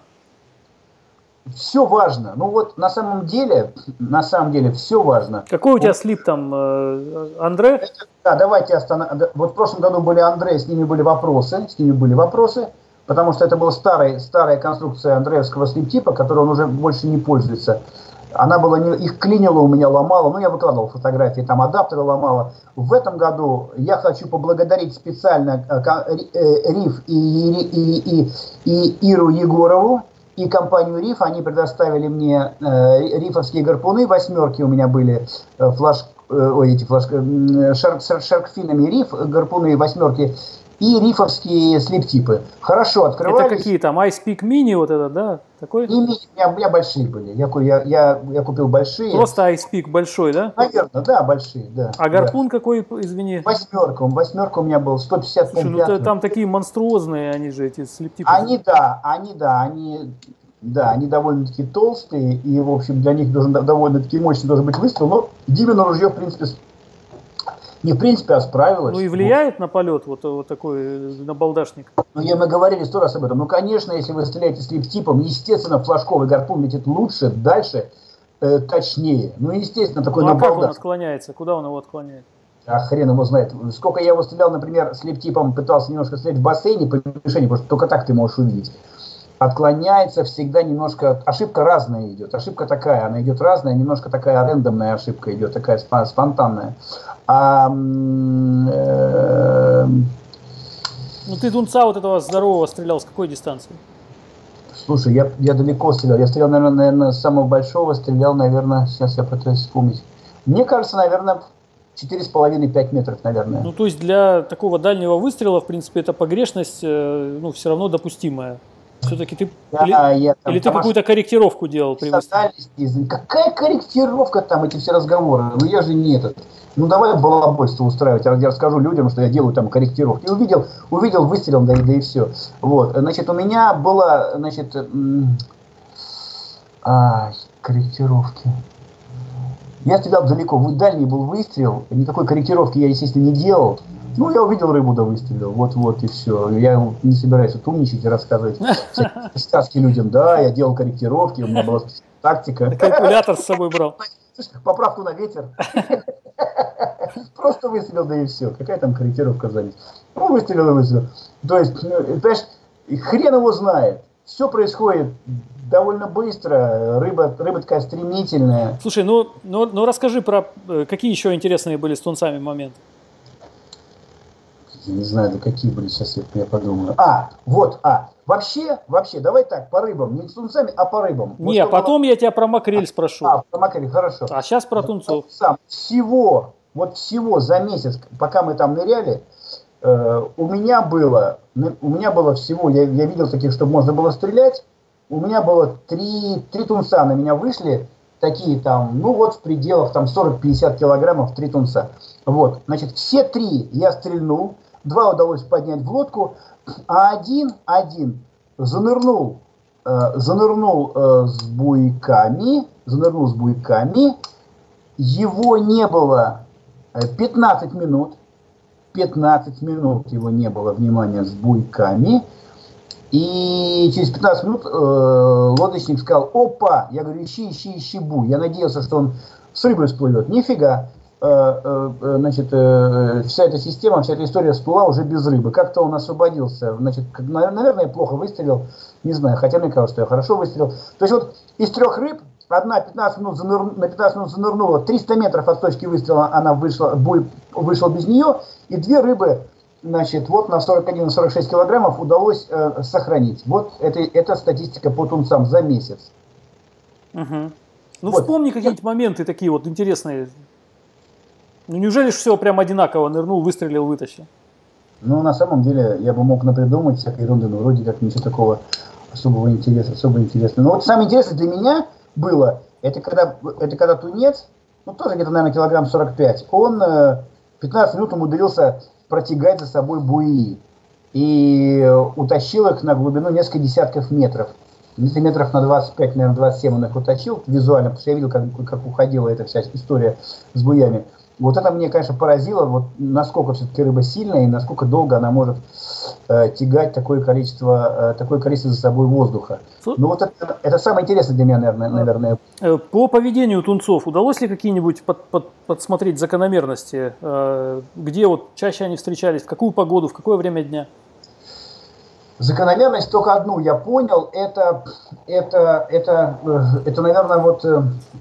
Все важно. Ну вот на самом деле, на самом деле все важно. Какой у тебя вот. Слип там, э, Андре? Это, да, давайте остановимся. Вот в прошлом году были Андре, с ними были вопросы, с ними были вопросы, потому что это была старая, старая конструкция андреевского слип-типа, которой он уже больше не пользуется. Она была, не, их клинила у меня, ломала, ну я выкладывал фотографии, там адаптеры ломала. В этом году я хочу поблагодарить специально э, э, Риф и, и, и, и, и Иру Егорову, и компанию Риф, они предоставили мне э, рифовские гарпуны, восьмерки у меня были, э, флаж, э, ой, эти флаж, э, шарк, с шаркфинами Риф, гарпуны восьмерки, и рифовские слип-типы. Хорошо открывались. Это какие там, Ice Peak Mini вот это, да? Такой? Не мини, у меня, у меня большие были, я, я, я, я купил большие. Просто Ice Peak большой, да? Наверное, да, большие, да. А гарпун да. какой, извини? Восьмерка, восьмерка у меня был, сто пятьдесят. Слушай, ну то, там такие монструозные они же, эти слип-типы. Они, да, они, да, они... Да, они довольно-таки толстые, и, в общем, для них должен довольно-таки мощный должен быть выстрел, но Димино ружье, в принципе, не в принципе, а справилось. Ну и влияет вот на полет вот, вот такой набалдашник? Ну, я, мы говорили сто раз об этом. Ну, конечно, если вы стреляете слип-типом, естественно, флажковый гарпун летит лучше, дальше, э, точнее. Ну, естественно, такой ну, а набалдашник. как он отклоняется? Куда он его отклоняет? А хрен его знает. Сколько я его стрелял, например, слип-типом, пытался немножко стрелять в бассейне по мишени, потому что только так ты можешь увидеть. Отклоняется всегда немножко, ошибка разная идет, ошибка такая, она идет разная, немножко такая рандомная ошибка идет, такая спонтанная. А, э, ну ты тунца вот этого здорового стрелял с какой дистанции? Слушай, я, я далеко стрелял, я стрелял, наверное, наверное, с самого большого стрелял, наверное, сейчас я пытаюсь вспомнить. Мне кажется, наверное, четыре с половиной — пять метров, наверное. Ну то есть для такого дальнего выстрела, в принципе, эта погрешность, ну, все равно допустимая. Все-таки ты, да, или, я, там, или ты какую-то корректировку делал при выстреле? Какая корректировка там, эти все разговоры? Ну я же не этот. Ну давай балабольство устраивать, я расскажу людям, что я делаю там корректировки. И увидел, увидел, выстрелил, да и, да и все. Вот, значит, у меня была, значит, а, корректировки. Я стрелял далеко, дальний был выстрел, никакой корректировки я, естественно, не делал. Ну, я увидел рыбу, да выстрелил. Вот-вот и все. Я не собираюсь тут умничать и рассказывать сказки людям. Да, я делал корректировки, у меня была тактика. Калькулятор с собой брал. Поправку на ветер. Просто выстрелил, да и все. Какая там корректировка сзади? Ну, выстрелил и выстрелил. То есть, понимаешь, хрен его знает. Все происходит довольно быстро, рыба, рыба такая стремительная. Слушай, ну, ну, ну расскажи про какие еще интересные были с тунцами моменты. Я не знаю, да какие были, сейчас я, я подумаю. А, вот, а, вообще, вообще, давай так, по рыбам, не с тунцами, а по рыбам. Не, вот, потом было... я тебя про макрель спрошу. А, про макрель, хорошо. А сейчас про тунцов. Сам, всего, вот всего за месяц, пока мы там ныряли, э, у меня было, у меня было всего, я, я видел таких, чтобы можно было стрелять, у меня было три, три тунца на меня вышли, такие там, ну вот в пределах там сорок-пятьдесят килограммов, три тунца. Вот, значит, все три я стрельнул, два удалось поднять в лодку, а один, один занырнул, э, занырнул э, с буйками, занырнул с буйками, его не было пятнадцать минут, пятнадцать минут его не было, внимания, с буйками, и через пятнадцать минут э, лодочник сказал: опа, я говорю, ищи, ищи, ищи буй, я надеялся, что он с рыбой всплывет, нифига. Значит, вся эта система, вся эта история всплыла уже без рыбы. Как-то он освободился. Значит, наверное, я плохо выстрелил. Не знаю, хотя мне кажется, что я хорошо выстрелил. То есть вот из трех рыб одна пятнадцать минут заныр... на пятнадцать минут занырнула, триста метров от точки выстрела она вышла, буй вышел без нее, и две рыбы, значит, вот на сорок один — сорок шесть килограммов удалось э, сохранить. Вот это, это статистика по тунцам за месяц. Угу. Ну вот. Вспомни какие-нибудь моменты такие вот интересные. Ну неужели же все прям одинаково? Нырнул, выстрелил, вытащил. Ну, на самом деле, я бы мог напридумать всякой ерунды, но вроде как ничего такого особого интереса, особо интересного. Но вот самое интересное для меня было, это когда, это когда тунец, ну тоже где-то, наверное, килограмм сорок пять, он э, пятнадцать минут умудрился протягать за собой буи и утащил их на глубину несколько десятков метров. Если метров на двадцать пять, наверное, двадцать семь он их утащил визуально, потому что я видел, как, как уходила эта вся история с буями. Вот это мне, конечно, поразило, вот насколько все-таки рыба сильная и насколько долго она может э, тягать такое количество, э, такое количество за собой воздуха. Ну вот это, это самое интересное для меня, наверное. наверное. По поведению тунцов удалось ли какие-нибудь под, под, подсмотреть закономерности? Э, где вот чаще они встречались, в какую погоду, в какое время дня? Закономерность только одну я понял, это, это, это, это наверное, вот... Э,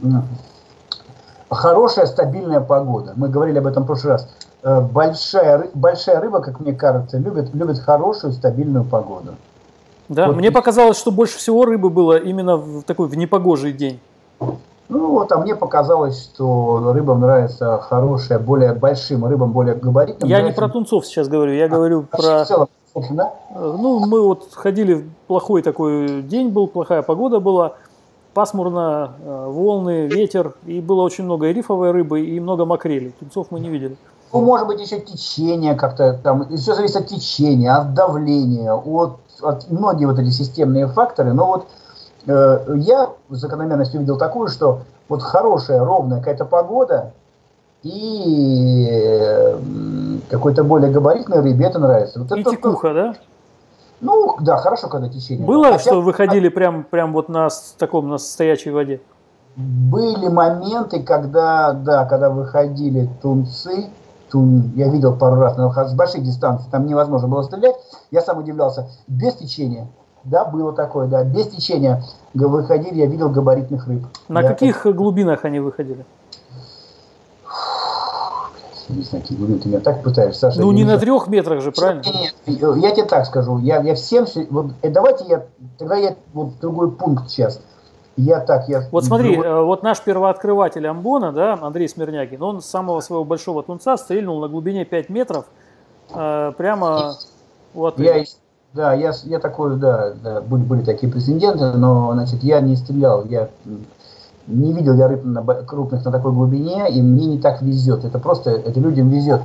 хорошая, стабильная погода. Мы говорили об этом в прошлый раз. Большая, большая рыба, как мне кажется, любит, любит хорошую, стабильную погоду. Да, вот, мне показалось, что больше всего рыбы было именно в такой в непогожий день. Ну вот, а мне показалось, что рыбам нравится хорошая, более большим рыбам, более габаритным. Я нравится... не про тунцов сейчас говорю, я а, говорю про... В целом, да? Ну, мы вот ходили, плохой такой день был, плохая погода была, пасмурно, волны, ветер, и было очень много и рифовой рыбы, и много макрелей. Тунцов мы не видели. Ну, может быть, еще течение как-то там, все зависит от течения, от давления, от, от многие вот эти системные факторы, но вот я закономерность увидел такую, что вот хорошая, ровная какая-то погода и какой-то более габаритной рыбе это нравится. Вот и это, текуха, да? Ну, да, хорошо, когда течение. Было, Хотя, что выходили прям, прям вот на таком, на стоячей воде? Были моменты, когда, да, когда выходили тунцы, тун, я видел пару раз, но с больших дистанций, там невозможно было стрелять, я сам удивлялся, без течения. Да, было такое, да. Без течения выходили, я видел габаритных рыб. На да, каких так... глубинах они выходили? Я не знаю, какие глубины ты меня так пытаешься, Саша. Ну, не, не на знаю. трех метрах же, правильно? Нет, нет, я тебе так скажу. Я, я всем... Вот, давайте я... Тогда я... Вот другой пункт сейчас. Я так, я... Вот смотри, другой... вот наш первооткрыватель Амбона, да, Андрей Смирнягин, он с самого своего большого тунца стрельнул на глубине пять метров э, прямо... Вот. Я... Да, я, я такой, да, да были, были такие прецеденты, но, значит, я не стрелял, я не видел я рыб на, крупных на такой глубине, и мне не так везет, это просто, это людям везет.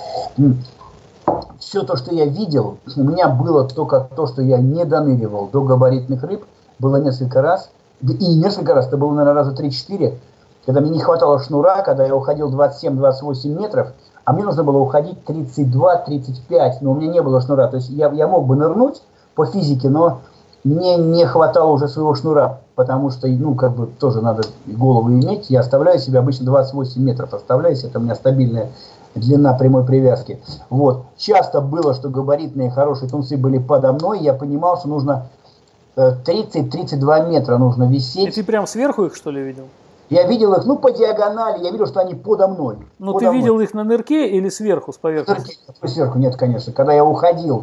Все то, что я видел, у меня было только то, что я не доныривал до габаритных рыб, было несколько раз, и несколько раз, это было, наверное, раза три-четыре, когда мне не хватало шнура, когда я уходил двадцать семь - двадцать восемь метров, а мне нужно было уходить тридцать два - тридцать пять, но у меня не было шнура. То есть я, я мог бы нырнуть по физике, но мне не хватало уже своего шнура, потому что, ну, как бы тоже надо голову иметь. Я оставляю себе обычно двадцать восемь метров, оставляюсь, это у меня стабильная длина прямой привязки. Вот. Часто было, что габаритные хорошие тунцы были подо мной, я понимал, что нужно тридцать - тридцать два метра нужно висеть. И ты прям сверху их, что ли, видел? Я видел их, ну, по диагонали, я видел, что они подо мной. Ну, подо ты мной. видел их на нырке или сверху, с поверхности? Сверху нет, конечно. Когда я уходил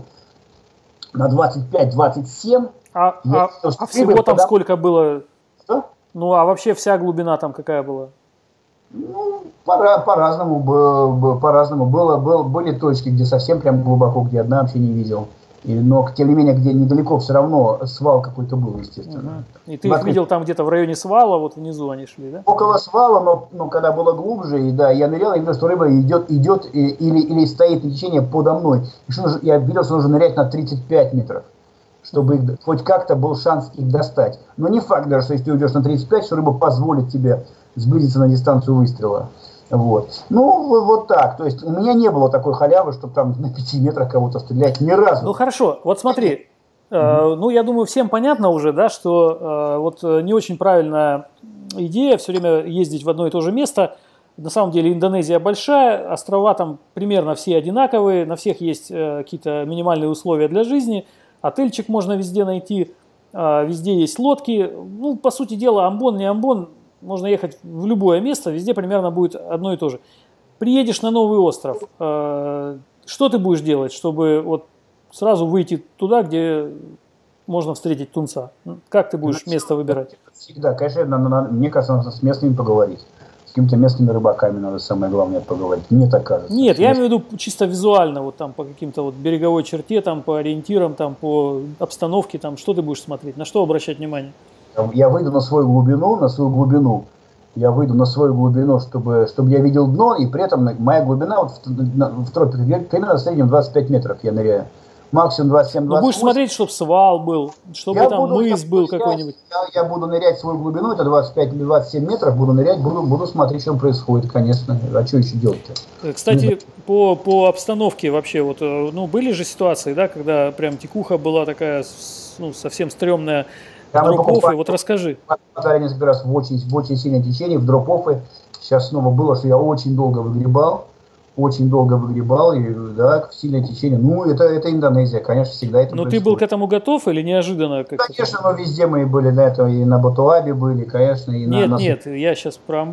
на двадцать пять - двадцать семь... А, а, а всего там подо... сколько было? Что? Ну, а вообще вся глубина там какая была? Ну, по- по-разному, по-разному. Было, было, были точки, где совсем прям глубоко, где одна вообще не видел. И, но, тем не менее, где недалеко все равно свал какой-то был, естественно. Угу. И ты их видел там где-то в районе свала, вот внизу они шли, да? Около свала, но, но когда было глубже, и да, я нырял, я видел, что рыба идет, идет и, или, или стоит на течение подо мной. И что нужно, я видел, что нужно нырять на тридцать пять метров, чтобы их, хоть как-то был шанс их достать. Но не факт даже, что если ты уйдешь на тридцать пять, что рыба позволит тебе сблизиться на дистанцию выстрела. Вот. Ну, вот, вот так. То есть у меня не было такой халявы, чтобы там на пяти метрах кого-то стрелять ни разу. Ну хорошо, вот смотри, э, ну я думаю, всем понятно уже, да, что э, вот не очень правильная идея все время ездить в одно и то же место. На самом деле Индонезия большая, острова там примерно все одинаковые, на всех есть э, какие-то минимальные условия для жизни, отельчик можно везде найти, э, везде есть лодки. Ну, по сути дела, Амбон, не Амбон, можно ехать в любое место, везде примерно будет одно и то же. Приедешь на новый остров, э, что ты будешь делать, чтобы вот сразу выйти туда, где можно встретить тунца? Как ты будешь место выбирать? Всегда, конечно, надо, надо, мне кажется, надо с местными поговорить. С какими-то местными рыбаками надо самое главное поговорить. Мне так кажется. Нет, я имею в виду чисто визуально, вот там по каким-то вот береговой черте, там по ориентирам, там по обстановке, там что ты будешь смотреть, на что обращать внимание? Я выйду на свою глубину, на свою глубину. Я выйду на свою глубину, чтобы, чтобы я видел дно, и при этом моя глубина вот в, в тропиках примерно в среднем двадцать пять метров я ныряю. Максимум двадцать семь - двадцать восемь. Ну, будешь смотреть, чтобы свал был, чтобы я там буду, мыс был какой-нибудь. Я, я буду нырять свою глубину, это двадцать пять или двадцать семь метров, буду нырять, буду, буду смотреть, что происходит, конечно. А что еще делать-то? Кстати, по, по обстановке вообще, вот, ну, были же ситуации, да, когда прям текуха была такая, ну, совсем стрёмная, дроп-оффы, вот расскажи. Я несколько раз в очень, в очень сильное течение, в дроп-оффы. Сейчас снова было, что я очень долго выгребал. Очень долго выгребал, и да, сильное течение. Ну, это, это Индонезия, конечно, всегда это Но происходит. ты был к этому готов или неожиданно? Конечно, но везде мы были, на это, и на Батуабе были, конечно. И нет, на, на... нет, я сейчас про Амбон.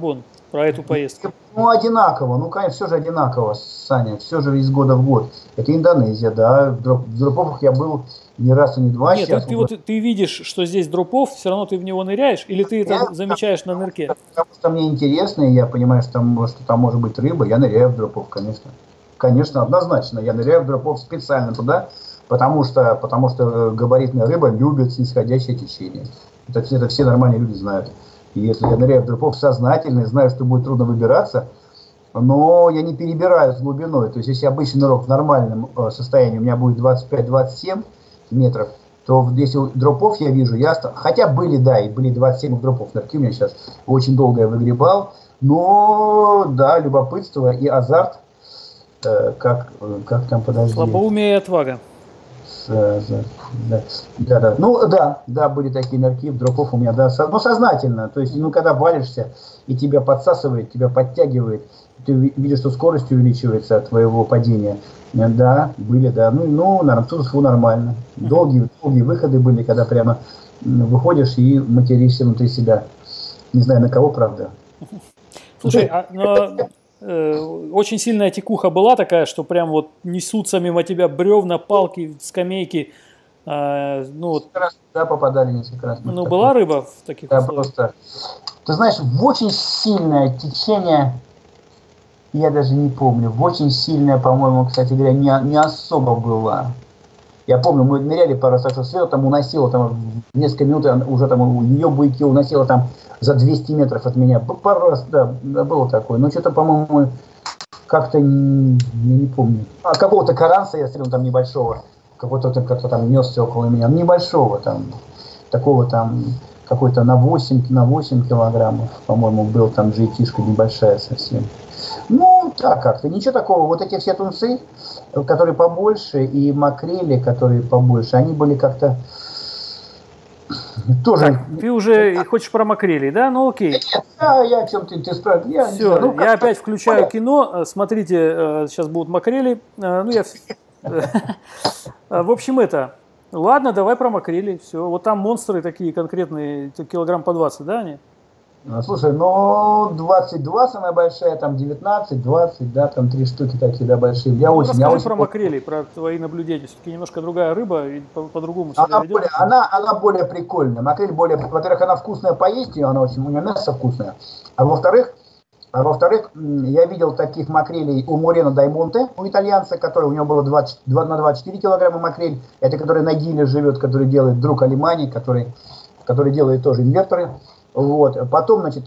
про эту поездку? Ну, одинаково. Ну, конечно, все же одинаково, Саня. Все же из года в год. Это Индонезия, да. В дроповых я был не раз и не два. Нет, сейчас. ты, вот, ты видишь, что здесь дропов, все равно ты в него ныряешь, или ты это я, замечаешь на нырке? Потому что мне интересно, и я понимаю, что там, что там может быть рыба, я ныряю в дропов, конечно. Конечно, однозначно. Я ныряю в дропов специально туда, потому что, потому что габаритная рыба любит снисходящее течение. Это, это все нормальные люди знают. И если я ныряю в дропов сознательно, знаю, что будет трудно выбираться, но я не перебираю с глубиной. То есть, если обычный нырок в нормальном состоянии у меня будет двадцать пять - двадцать семь метров, то если дропов я вижу, я... Хотя были, да, и были двадцать семь дропов нырки у меня сейчас. Очень долго я выгребал. Но, да, любопытство и азарт. Э, как, как там, подожди. Слабоумие и отвага. Да, да, да. Ну да, да, были такие нырки, дропов у меня, да, со, ну сознательно, то есть, ну когда валишься и тебя подсасывает, тебя подтягивает, ты видишь, что скорость увеличивается от твоего падения, да, были, да, ну, ну наверное, тут нормально, долгие, долгие выходы были, когда прямо выходишь и материшься внутри себя, не знаю на кого, правда. Слушай, а, но... Очень сильная текуха была такая, что прям вот несутся мимо тебя бревна, палки, скамейки. А, ну, вот. Несколько раз туда попадали, несколько раз. Ну, была рыба в таких да, условиях? Просто, ты знаешь, в очень сильное течение, я даже не помню, в очень сильное, по-моему, кстати говоря, не, не особо было. Я помню, мы ныряли пару раз, что Света там уносила, там в несколько минут уже там у нее буйки уносила там за двести метров от меня. Пару раз, да, было такое. Но что-то, по-моему, как-то не, не помню. А какого-то каранса я стрелял там небольшого. Какой-то как-то там несся около меня. Небольшого там. Такого там, какой-то на восемь, на восемь килограммов, по-моему, был там джей-тишка небольшая совсем. Ну, так как-то. Ничего такого. Вот эти все тунцы, которые побольше, и макрели, которые побольше, они были как-то тоже... Так, ты уже хочешь про макрели, да? Ну, окей. Нет, да, я о чем ты, ты спрашиваешь. Я, Все, ну, я опять включаю кино. Смотрите, сейчас будут макрели. Ну, я... В общем, это... Ладно, давай про макрели. Все. Вот там монстры такие конкретные, килограмм по двадцать, да, они? Слушай, ну двадцать два самая большая, там девятнадцать, двадцать, да, там три штуки такие, да, большие. Я ну, очень, расскажи я очень... про макрели, про твои наблюдения. Все-таки немножко другая рыба, и по-другому по себя она ведет. Более, она, она более прикольная. Макрель более... Во-первых, она вкусная поесть, ее, она очень... У нее мясо вкусное. А во-вторых, а во-вторых, я видел таких макрелей у Морено Даймонте, у итальянца, который у него было двадцать, на двадцать четыре килограмма макрель. Это который на Гиле живет, который делает друг Алимани, который, который делает тоже инверторы. Вот, потом, значит,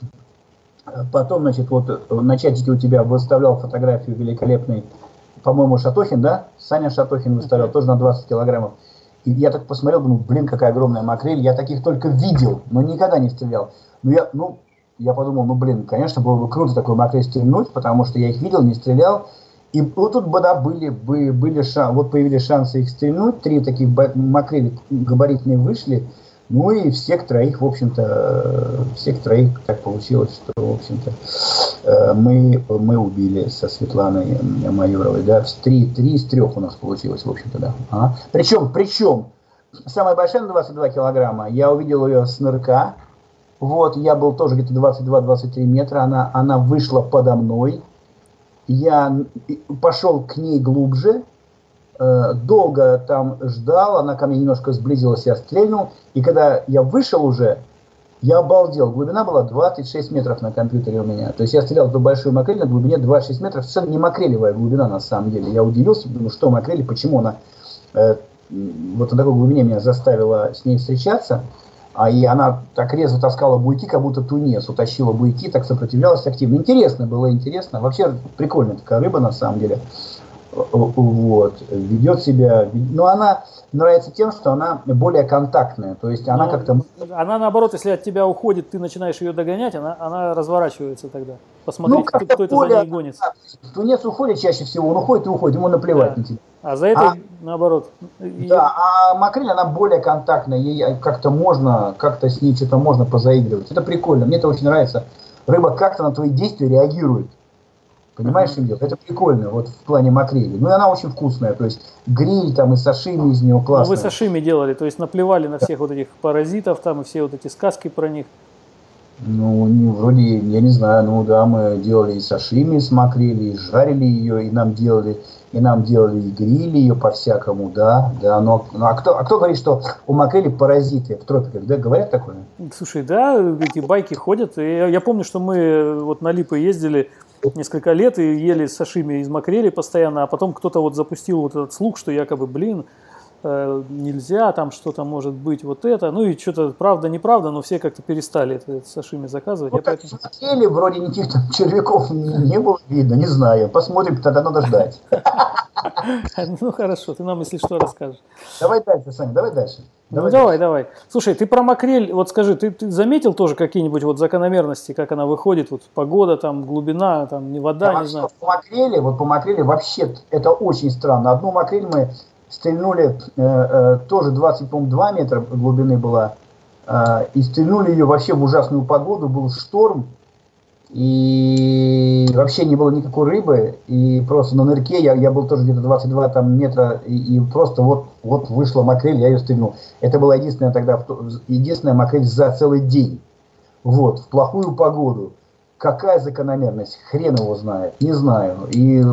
потом, значит, вот на чатике у тебя выставлял фотографию великолепной, по-моему, Шатохин, да? Саня Шатохин выставлял, тоже на двадцать килограммов. И я так посмотрел, думаю, блин, какая огромная макрель. Я таких только видел, но никогда не стрелял. Но я, ну, я подумал, ну, блин, конечно, было бы круто такой макрель стрельнуть, потому что я их видел, не стрелял. И вот тут бы, да, были, были, были шансы, вот появились шансы их стрельнуть. Три таких макрели габаритные вышли. Ну и всех троих, в общем-то, всех троих так получилось, что, в общем-то, мы, мы убили со Светланой Майоровой, да, три, три из трех у нас получилось, в общем-то, да. Ага. Причем, причем, самая большая на двадцать два килограмма, я увидел ее с нырка, вот, я был тоже где-то двадцать два - двадцать три метра, она, она вышла подо мной, я пошел к ней глубже, долго там ждал, она ко мне немножко сблизилась, я стрельнул, и когда я вышел уже, я обалдел, глубина была двадцать шесть метров на компьютере у меня, то есть я стрелял в ту большую макрель на глубине двадцать шесть метров, совершенно не макрелевая глубина на самом деле, я удивился, думаю, что макрель, почему она э, вот на такой глубине меня заставила с ней встречаться, а и она так резво таскала буйки, как будто тунец, утащила буйки, так сопротивлялась активно, интересно было, интересно, вообще прикольная такая рыба на самом деле. Вот, ведет себя, но она нравится тем, что она более контактная, то есть она как-то... Она наоборот, если от тебя уходит, ты начинаешь ее догонять, она, она разворачивается тогда, посмотреть, ну, кто, кто это более... за ней гонится. Тунец уходит чаще всего, он уходит и уходит, ему наплевать да. на тебя. А за это а, наоборот. Да, а макрель, она более контактная, ей как-то можно, как-то с ней что-то можно позаигрывать, это прикольно, мне это очень нравится, рыба как-то на твои действия реагирует. Понимаешь, что дело? Это прикольно, вот в плане макрели. Ну и она очень вкусная, то есть гриль там и сашими из нее классные. Ну вы сашими делали, то есть наплевали на всех вот этих паразитов там и все вот эти сказки про них. Ну, не, вроде, я не знаю, ну да, мы делали и сашими с макрели, и жарили ее, и нам делали, и нам делали и грили ее по-всякому, да, да, но, ну, а кто, а кто говорит, что у макрели паразиты в тропиках, да, говорят такое? Слушай, да, эти байки ходят, и я, я помню, что мы вот на Липы ездили несколько лет и ели сашими из макрели постоянно, а потом кто-то вот запустил вот этот слух, что якобы, блин, нельзя, там что-то может быть, вот это, ну и что-то правда-неправда, но все как-то перестали это, это сашими заказывать. Ну, так поэтому... смотрели, вроде никаких там червяков не было видно, не знаю, посмотрим, тогда надо ждать. Ну хорошо, ты нам, если что, расскажешь. Давай дальше, Саня, давай дальше. Ну давай, давай. Слушай, ты про макрель, вот скажи, ты, ты заметил тоже какие-нибудь вот закономерности, как она выходит, вот погода, там, глубина, там, не вода, не знаю. По макрели, вот по макрели вообще это очень странно. Одну макрель мы стрельнули, э, э, тоже двадцать два метра глубины была, э, и стрельнули ее вообще в ужасную погоду, был шторм, и вообще не было никакой рыбы, и просто на нырке, я, я был тоже где-то двадцать два там, метра, и, и просто вот, вот вышла макрель, я ее стрельнул. Это была единственная тогда, единственная макрель за целый день, вот, в плохую погоду. Какая закономерность, хрен его знает, не знаю, и...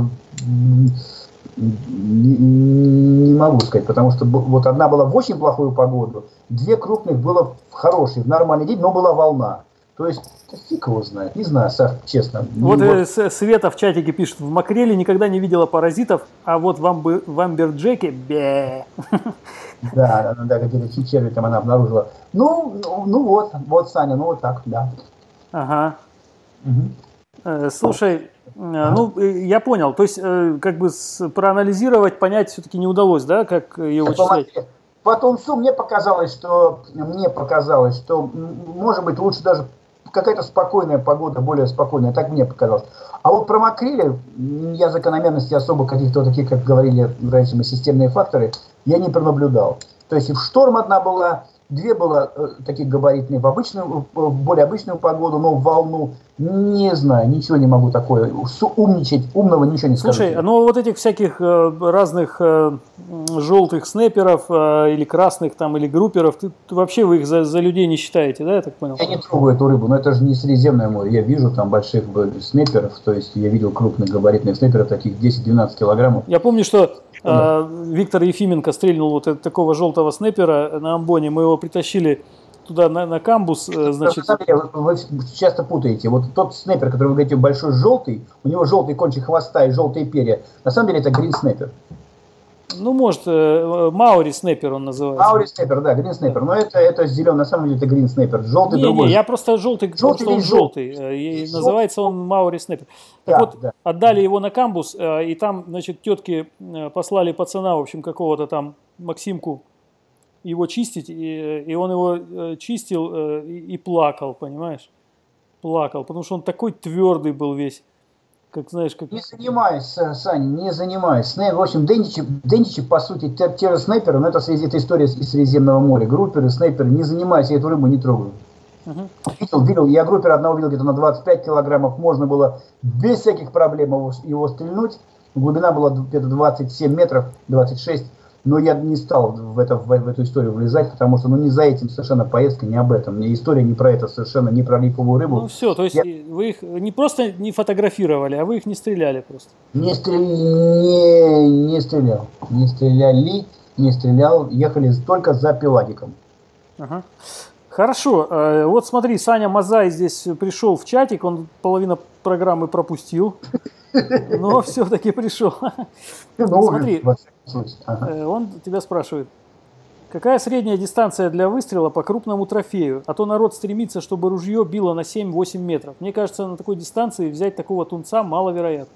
Не, не могу сказать, потому что вот одна была в очень плохую погоду, две крупных было в хороший, в нормальный день, но была волна. То есть, фиг его знает, не знаю, Саш, честно. Вот э, Света в чатике пишет, в макреле никогда не видела паразитов, а вот в, амбер, в амберджеке, бе. Да, да, какие-то черви там она обнаружила. Ну, ну, ну вот, вот, Саня, ну вот так, да. Ага. Угу. Э, слушай, ну, я понял. То есть, как бы проанализировать, понять все-таки не удалось, да, как ее вычислять? По тунцу мне показалось, что мне показалось, что может быть лучше даже какая-то спокойная погода, более спокойная, так мне показалось. А вот про макрели я закономерности особо каких-то таких, как говорили раньше мы, системные факторы, я не пронаблюдал. То есть и в шторм одна была, две было э, таких габаритные в обычную, в более обычную погоду, но в волну. Не знаю, ничего не могу такое. Умничать, умного ничего не скажу. Слушай, ну вот этих всяких э, разных э, желтых снайперов э, или красных там, или групперов, ты, ты вообще вы их за, за людей не считаете, да, я так понял? Я не трогаю эту рыбу, но это же не Средиземное море. Я вижу там больших снайперов, то есть я видел крупных габаритных снайперов, таких десять-двенадцать килограммов. Я помню, что э, Виктор Ефименко стрельнул вот от такого желтого снайпера на амбоне, мы его притащили туда на, на камбус, значит... Вы, вы часто путаете. Вот тот снайпер, который вы говорите, большой желтый, у него желтый кончик хвоста и желтые перья. На самом деле это грин снайпер. Ну, может, Маури снайпер он называется. Маури снайпер, да, грин снайпер. Но это, это зеленый, на самом деле это грин снайпер. Желтый не, другой. Не, я просто желтый, желтый он желтый. желтый. И называется он Маури снайпер. Так да, вот, да. Отдали его на камбус, и там, значит, тетки послали пацана, в общем, какого-то там Максимку, его чистить, и, и он его э, чистил э, и, и плакал, понимаешь? Плакал, потому что он такой твердый был весь, как знаешь, как... Не занимаюсь, Саня, не занимаюсь. Снайпер, в общем, Дендичи, Дендичи, по сути, те, те же снайперы, но это, это история из Средиземного моря. Групперы, снайперы, не занимаюсь, я эту рыбу не трогаю. Uh-huh. Видел, видел, я группера одного видел где-то на двадцать пять килограммов, можно было без всяких проблем его, его стрельнуть. Глубина была где-то двадцать семь метров, двадцать шесть. Но я не стал в, это, в, в эту историю влезать, потому что ну, не за этим совершенно поездка, не об этом. Мне история не про это совершенно, не про липовую рыбу. Ну все, то есть я... вы их не просто не фотографировали, а вы их не стреляли просто? Не, стрел... не, не стрелял. Не стреляли, не стрелял. Ехали только за пелагиком. Ага. Хорошо. Вот смотри, Саня Мазай здесь пришел в чатик, он половину программы пропустил. Но все-таки пришел. Ну, смотри, ага. Он тебя спрашивает, какая средняя дистанция для выстрела по крупному трофею? А то народ стремится, чтобы ружье било на семь-восемь метров. Мне кажется, на такой дистанции взять такого тунца маловероятно.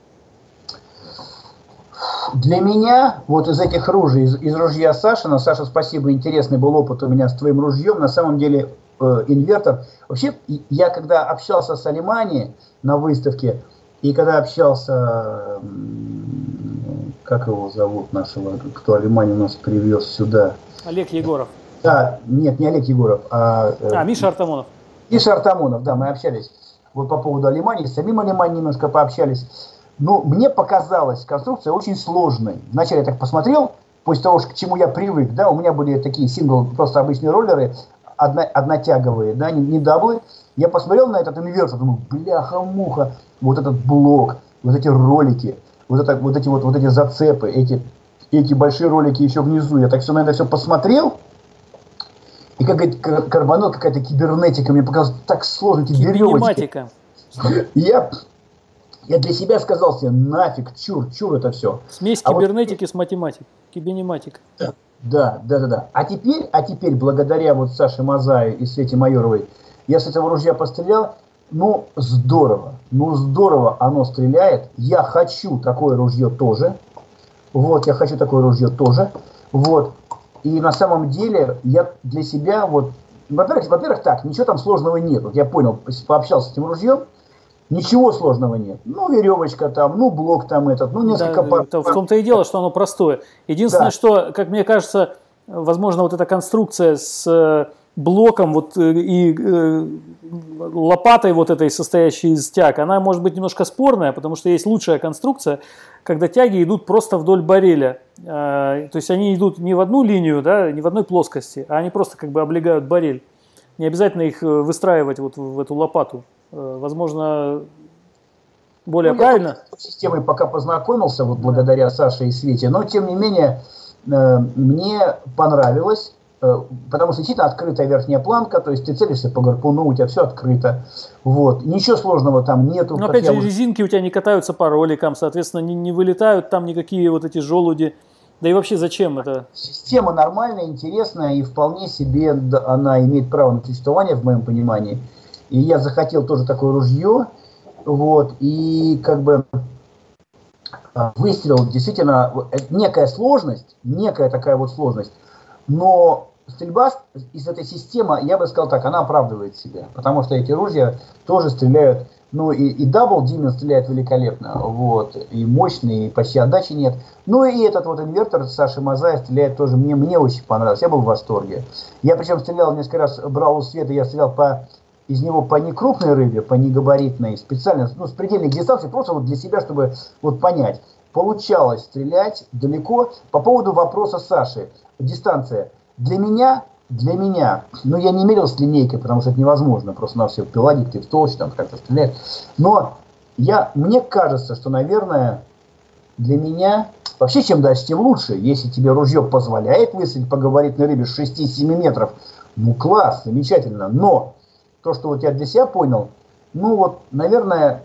Для меня, вот из этих ружей, из, из ружья Саши, но Саша, спасибо, интересный был опыт у меня с твоим ружьем, на самом деле э, инвертор. Вообще, я когда общался с Алимани на выставке, и когда общался, как его зовут нашего, кто Алимани у нас привез сюда? Олег Егоров. Да, нет, не Олег Егоров, а... А, Миша Артамонов. Миша Артамонов, да, мы общались вот по поводу Алимани, с самим Алимани немножко пообщались. Ну, мне показалась конструкция очень сложной. Вначале я так посмотрел, после того, к чему я привык, да, у меня были такие сингл, просто обычные роллеры, одно, однотяговые, да, не, не даблы. Я посмотрел на этот инвертор, думаю, бляха-муха, вот этот блок, вот эти ролики, вот, это, вот эти вот, вот эти зацепы, эти, эти большие ролики еще внизу. Я так все на это все посмотрел, и как карбонол, какая-то кибернетика, мне показалось так сложно, эти веревочки. Я, я для себя сказал себе, нафиг, чур, чур это все. Смесь а кибернетики вот, с математикой, кибернематика. Да, да, да, да. А теперь, а теперь, благодаря вот Саше Мазаю и Свете Майоровой, я с этого ружья пострелял, ну, здорово, ну, здорово оно стреляет. Я хочу такое ружье тоже. Вот, я хочу такое ружье тоже. Вот. И на самом деле я для себя вот, во-первых, во-первых, так, ничего там сложного нет. Вот я понял, пообщался с этим ружьем, ничего сложного нет. Ну, веревочка там, ну, блок там этот, ну, несколько да, пар. Это в том-то и дело, что оно простое. Единственное, да. что, как мне кажется, возможно, вот эта конструкция с блоком вот и э, лопатой вот этой, состоящей из тяг, она может быть немножко спорная, потому что есть лучшая конструкция, когда тяги идут просто вдоль барреля. Э, то есть они идут не в одну линию, да, не в одной плоскости, а они просто как бы облегают баррель. Не обязательно их выстраивать вот в эту лопату. Э, возможно, более ну, правильно. Я с системой пока познакомился, вот благодаря Саше и Свете, но тем не менее э, мне понравилось. Потому что действительно открытая верхняя планка, то есть ты целишься по гарпуну, у тебя все открыто. Вот. Ничего сложного там нету. Но опять же, уже... резинки у тебя не катаются по роликам, соответственно, не, не вылетают там никакие вот эти желуди. Да и вообще зачем это? Система нормальная, интересная, и вполне себе она имеет право на существование, в моем понимании. И я захотел тоже такое ружье. Вот. И как бы выстрел действительно некая сложность, некая такая вот сложность. Но стрельба из этой системы, я бы сказал так, она оправдывает себя. Потому что эти ружья тоже стреляют, ну и, и Double Demon стреляет великолепно, вот, и мощный, и почти отдачи нет. Ну и этот вот инвертор Саши Мазая стреляет тоже, мне, мне очень понравилось, я был в восторге. Я причем стрелял несколько раз, брал у Света, я стрелял по, из него по некрупной рыбе, по негабаритной, специально, ну с предельной дистанции, просто вот для себя, чтобы вот понять. Получалось стрелять далеко. По поводу вопроса Саши. Дистанция. Для меня, для меня, ну я не мерил с линейкой, потому что это невозможно. Просто на все пиладик, ты в толще там как-то стреляешь. Но я, мне кажется, что, наверное, для меня, вообще чем дальше, тем лучше. Если тебе ружье позволяет выстрелить по габаритной рыбе с шести-семи метров, ну класс, замечательно. Но то, что вот я для себя понял, ну вот, наверное...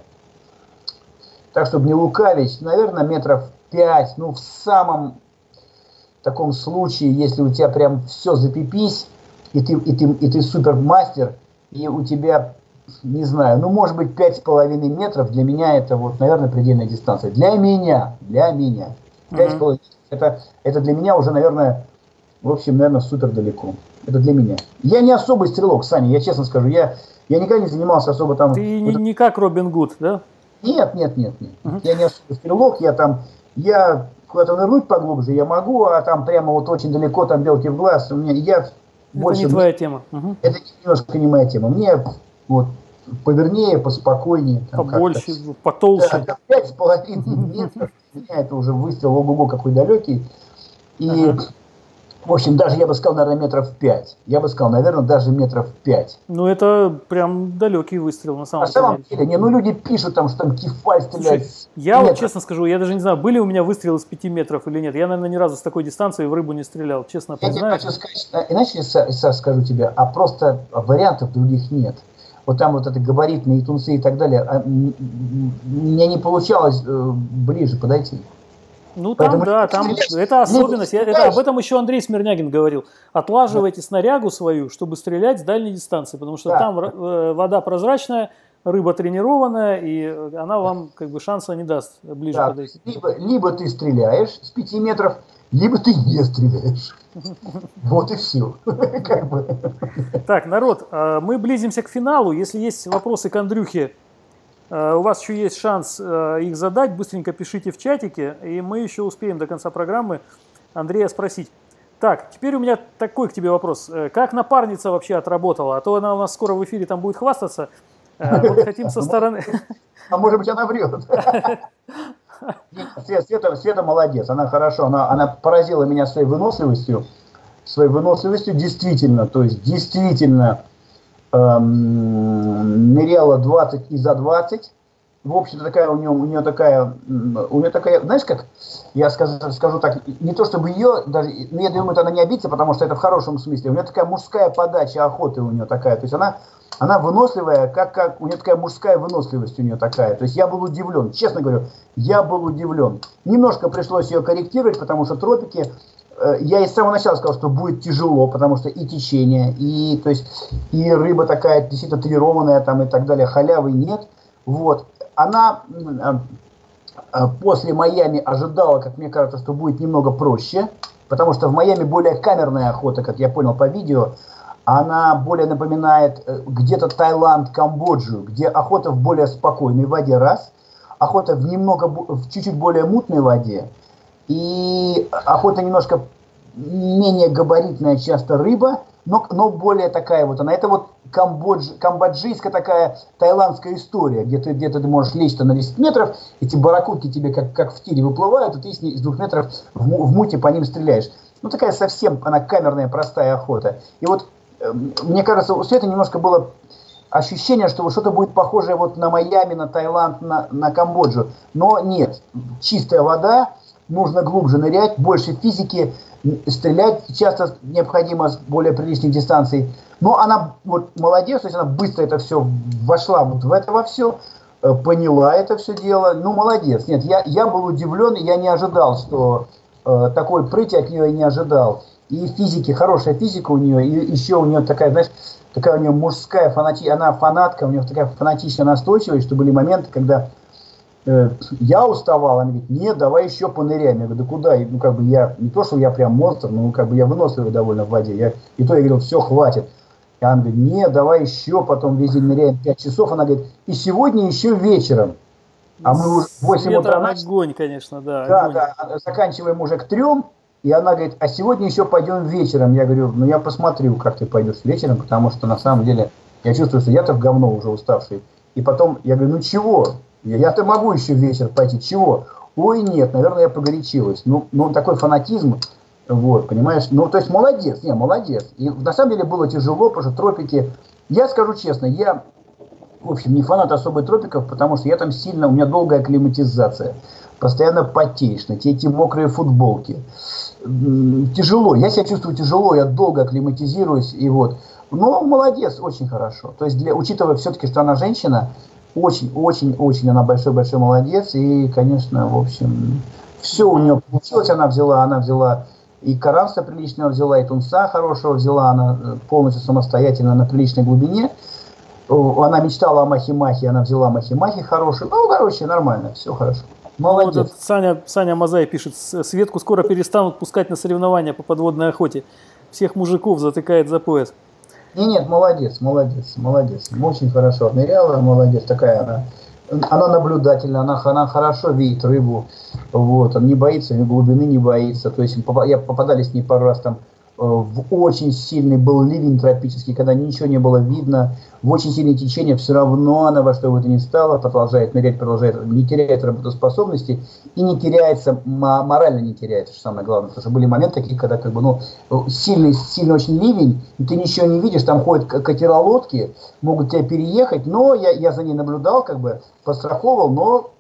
Так, чтобы не лукавить, наверное, метров пять, ну, в самом таком случае, если у тебя прям все запипись, и ты, и ты, и ты супермастер, и у тебя, не знаю, ну, может быть, пять с половиной метров, для меня это, вот, наверное, предельная дистанция. Для меня, для меня. пять с половиной mm-hmm. это, это для меня уже, наверное, в общем, наверное, супер далеко. Это для меня. Я не особый стрелок, Саня, я честно скажу, я, я никогда не занимался особо там... Ты вот, не, не как Робин Гуд, да? Нет, нет, нет, нет. Uh-huh. Я не особо стрелок, я там, я куда-то нырнуть поглубже, я могу, а там прямо вот очень далеко, там белки в глаз, у меня, я это больше... не твоя тема. Uh-huh. Это немножко не моя тема. Мне вот повернее, поспокойнее. Там, побольше, потолще. Да, пять с половиной метров, у меня это уже выстрел, ого-го, какой далекий. И... Uh-huh. В общем, даже я бы сказал, наверное, метров пять. Я бы сказал, наверное, даже метров пять. Ну, это прям далекий выстрел, на самом деле. На самом деле, не, ну люди пишут там, что там кефаль стреляет. Я вот честно скажу, я даже не знаю, были у меня выстрелы с пяти метров или нет. Я, наверное, ни разу с такой дистанции в рыбу не стрелял, честно признаюсь. Я тебе хочу сказать, иначе, Саш, скажу тебе, а просто вариантов других нет. Вот там вот это габаритные тунцы и так далее. А, мне не получалось э, ближе подойти. Ну там, поэтому да, там это особенность. Я, это, об этом еще Андрей Смирнягин говорил. Отлаживайте да. снарягу свою, чтобы стрелять с дальней дистанции, потому что да. там э, вода прозрачная, рыба тренированная, и она вам как бы шанса не даст ближе да. подойти. Либо, либо ты стреляешь с пяти метров, либо ты не стреляешь. Вот и все. Так, народ, мы близимся к финалу. Если есть вопросы к Андрюхе, у вас еще есть шанс их задать, быстренько пишите в чатике, и мы еще успеем до конца программы Андрея спросить. Так, теперь у меня такой к тебе вопрос. Как напарница вообще отработала? А то она у нас скоро в эфире там будет хвастаться. Вот хотим со стороны... А может быть, она врет. Света, Света молодец, она хорошо, она, она поразила меня своей выносливостью, своей выносливостью, действительно, то есть действительно эм, ныряла двадцать и за двадцать. В общем-то, такая у нее, у нее такая, у нее такая, знаешь, как я скажу, скажу так, не то чтобы ее, даже, ну, я думаю, она не обидится, потому что это в хорошем смысле. У нее такая мужская подача охоты у нее такая, то есть она, она выносливая, как, как у нее такая мужская выносливость у нее такая. То есть я был удивлен, честно говорю, я был удивлен. Немножко пришлось ее корректировать, потому что тропики, э, я и с самого начала сказал, что будет тяжело, потому что и течение, и, то есть, и рыба такая действительно тренированная там и так далее, халявы нет, вот. Она после Майами ожидала, как мне кажется, что будет немного проще, потому что в Майами более камерная охота, как я понял по видео, она более напоминает где-то Таиланд, Камбоджу, где охота в более спокойной воде, раз, охота в немного, в чуть-чуть более мутной воде, и охота немножко менее габаритная часто рыба, но, но более такая вот, она это вот камбодж, камбоджийская такая таиландская история, где ты, где ты можешь лечь на десять метров, эти барракудки тебе как, как в тире выплывают, и ты с, ней, с двух метров в, в муте по ним стреляешь. Ну такая совсем она камерная, простая охота. И вот э, мне кажется, у Светы немножко было ощущение, что вот что-то будет похожее вот на Майами, на Таиланд, на, на Камбоджу. Но нет, чистая вода, нужно глубже нырять, больше физики, стрелять часто необходимо с более приличных дистанций. Но она вот молодец, то есть она быстро это все вошла вот в это во все, поняла это все дело. Ну, молодец. Нет, я, я был удивлен, я не ожидал, что э, такой прыти от нее я не ожидал. И физики, хорошая физика у нее, и еще у нее такая, знаешь, такая у нее мужская фанатичная, она фанатка, у нее такая фанатичная настойчивость, что были моменты, когда э, я уставал, она говорит, нет, давай еще поныряем. Я говорю, да куда? И, ну, как бы я, не то, что я прям монстр, но как бы я выносливый довольно в воде. Я, и то я говорил, все, хватит. И она говорит, нет, давай еще, потом весь день ныряем пять часов. Она говорит, и сегодня еще вечером. А мы уже в восемь утра начали. Огонь, конечно, да. Да, огонь. да, заканчиваем уже к трем. И она говорит, а сегодня еще пойдем вечером. Я говорю, ну я посмотрю, как ты пойдешь вечером, потому что на самом деле я чувствую, что я-то в говно уже уставший. И потом я говорю, ну чего? Я-то могу еще вечер пойти. Чего? Ой, нет, наверное, я погорячилась. Ну, ну такой фанатизм. Вот, понимаешь? Ну, то есть молодец, не, молодец. И на самом деле было тяжело, потому что тропики, я скажу честно, я, в общем, не фанат особо тропиков, потому что я там сильно, у меня долгая акклиматизация. Постоянно потеешь, на те эти мокрые футболки. Тяжело, я себя чувствую тяжело, я долго акклиматизируюсь, и вот. Но молодец, очень хорошо. То есть, для, учитывая все-таки, что она женщина, очень-очень-очень она большой-большой молодец, и, конечно, в общем, все у нее получилось, она взяла, она взяла и каранса приличного взяла, и тунца хорошего взяла, она полностью самостоятельно на приличной глубине. Она мечтала о махи-махе, она взяла махи-махи хороший. Ну, короче, нормально, все хорошо. Молодец. Ну, вот Саня, Саня Мазай пишет, Светку скоро перестанут пускать на соревнования по подводной охоте. Всех мужиков затыкает за пояс. Не, нет, молодец, молодец, молодец. Очень хорошо отныряла, молодец, такая она. Она наблюдательна, она, она хорошо видит рыбу, вот, он не боится, глубины не боится. То есть я попадали с ней пару раз там в очень сильный был ливень тропический, когда ничего не было видно, в очень сильное течение, все равно она во что бы то ни стало продолжает нырять, продолжает, не теряет работоспособности и не теряется, морально не теряется, что самое главное, потому что были моменты такие, когда как бы, ну, сильный, сильный очень ливень, и ты ничего не видишь, там ходят катера, лодки, могут тебя переехать, но я, я за ней наблюдал, как бы подстраховал, но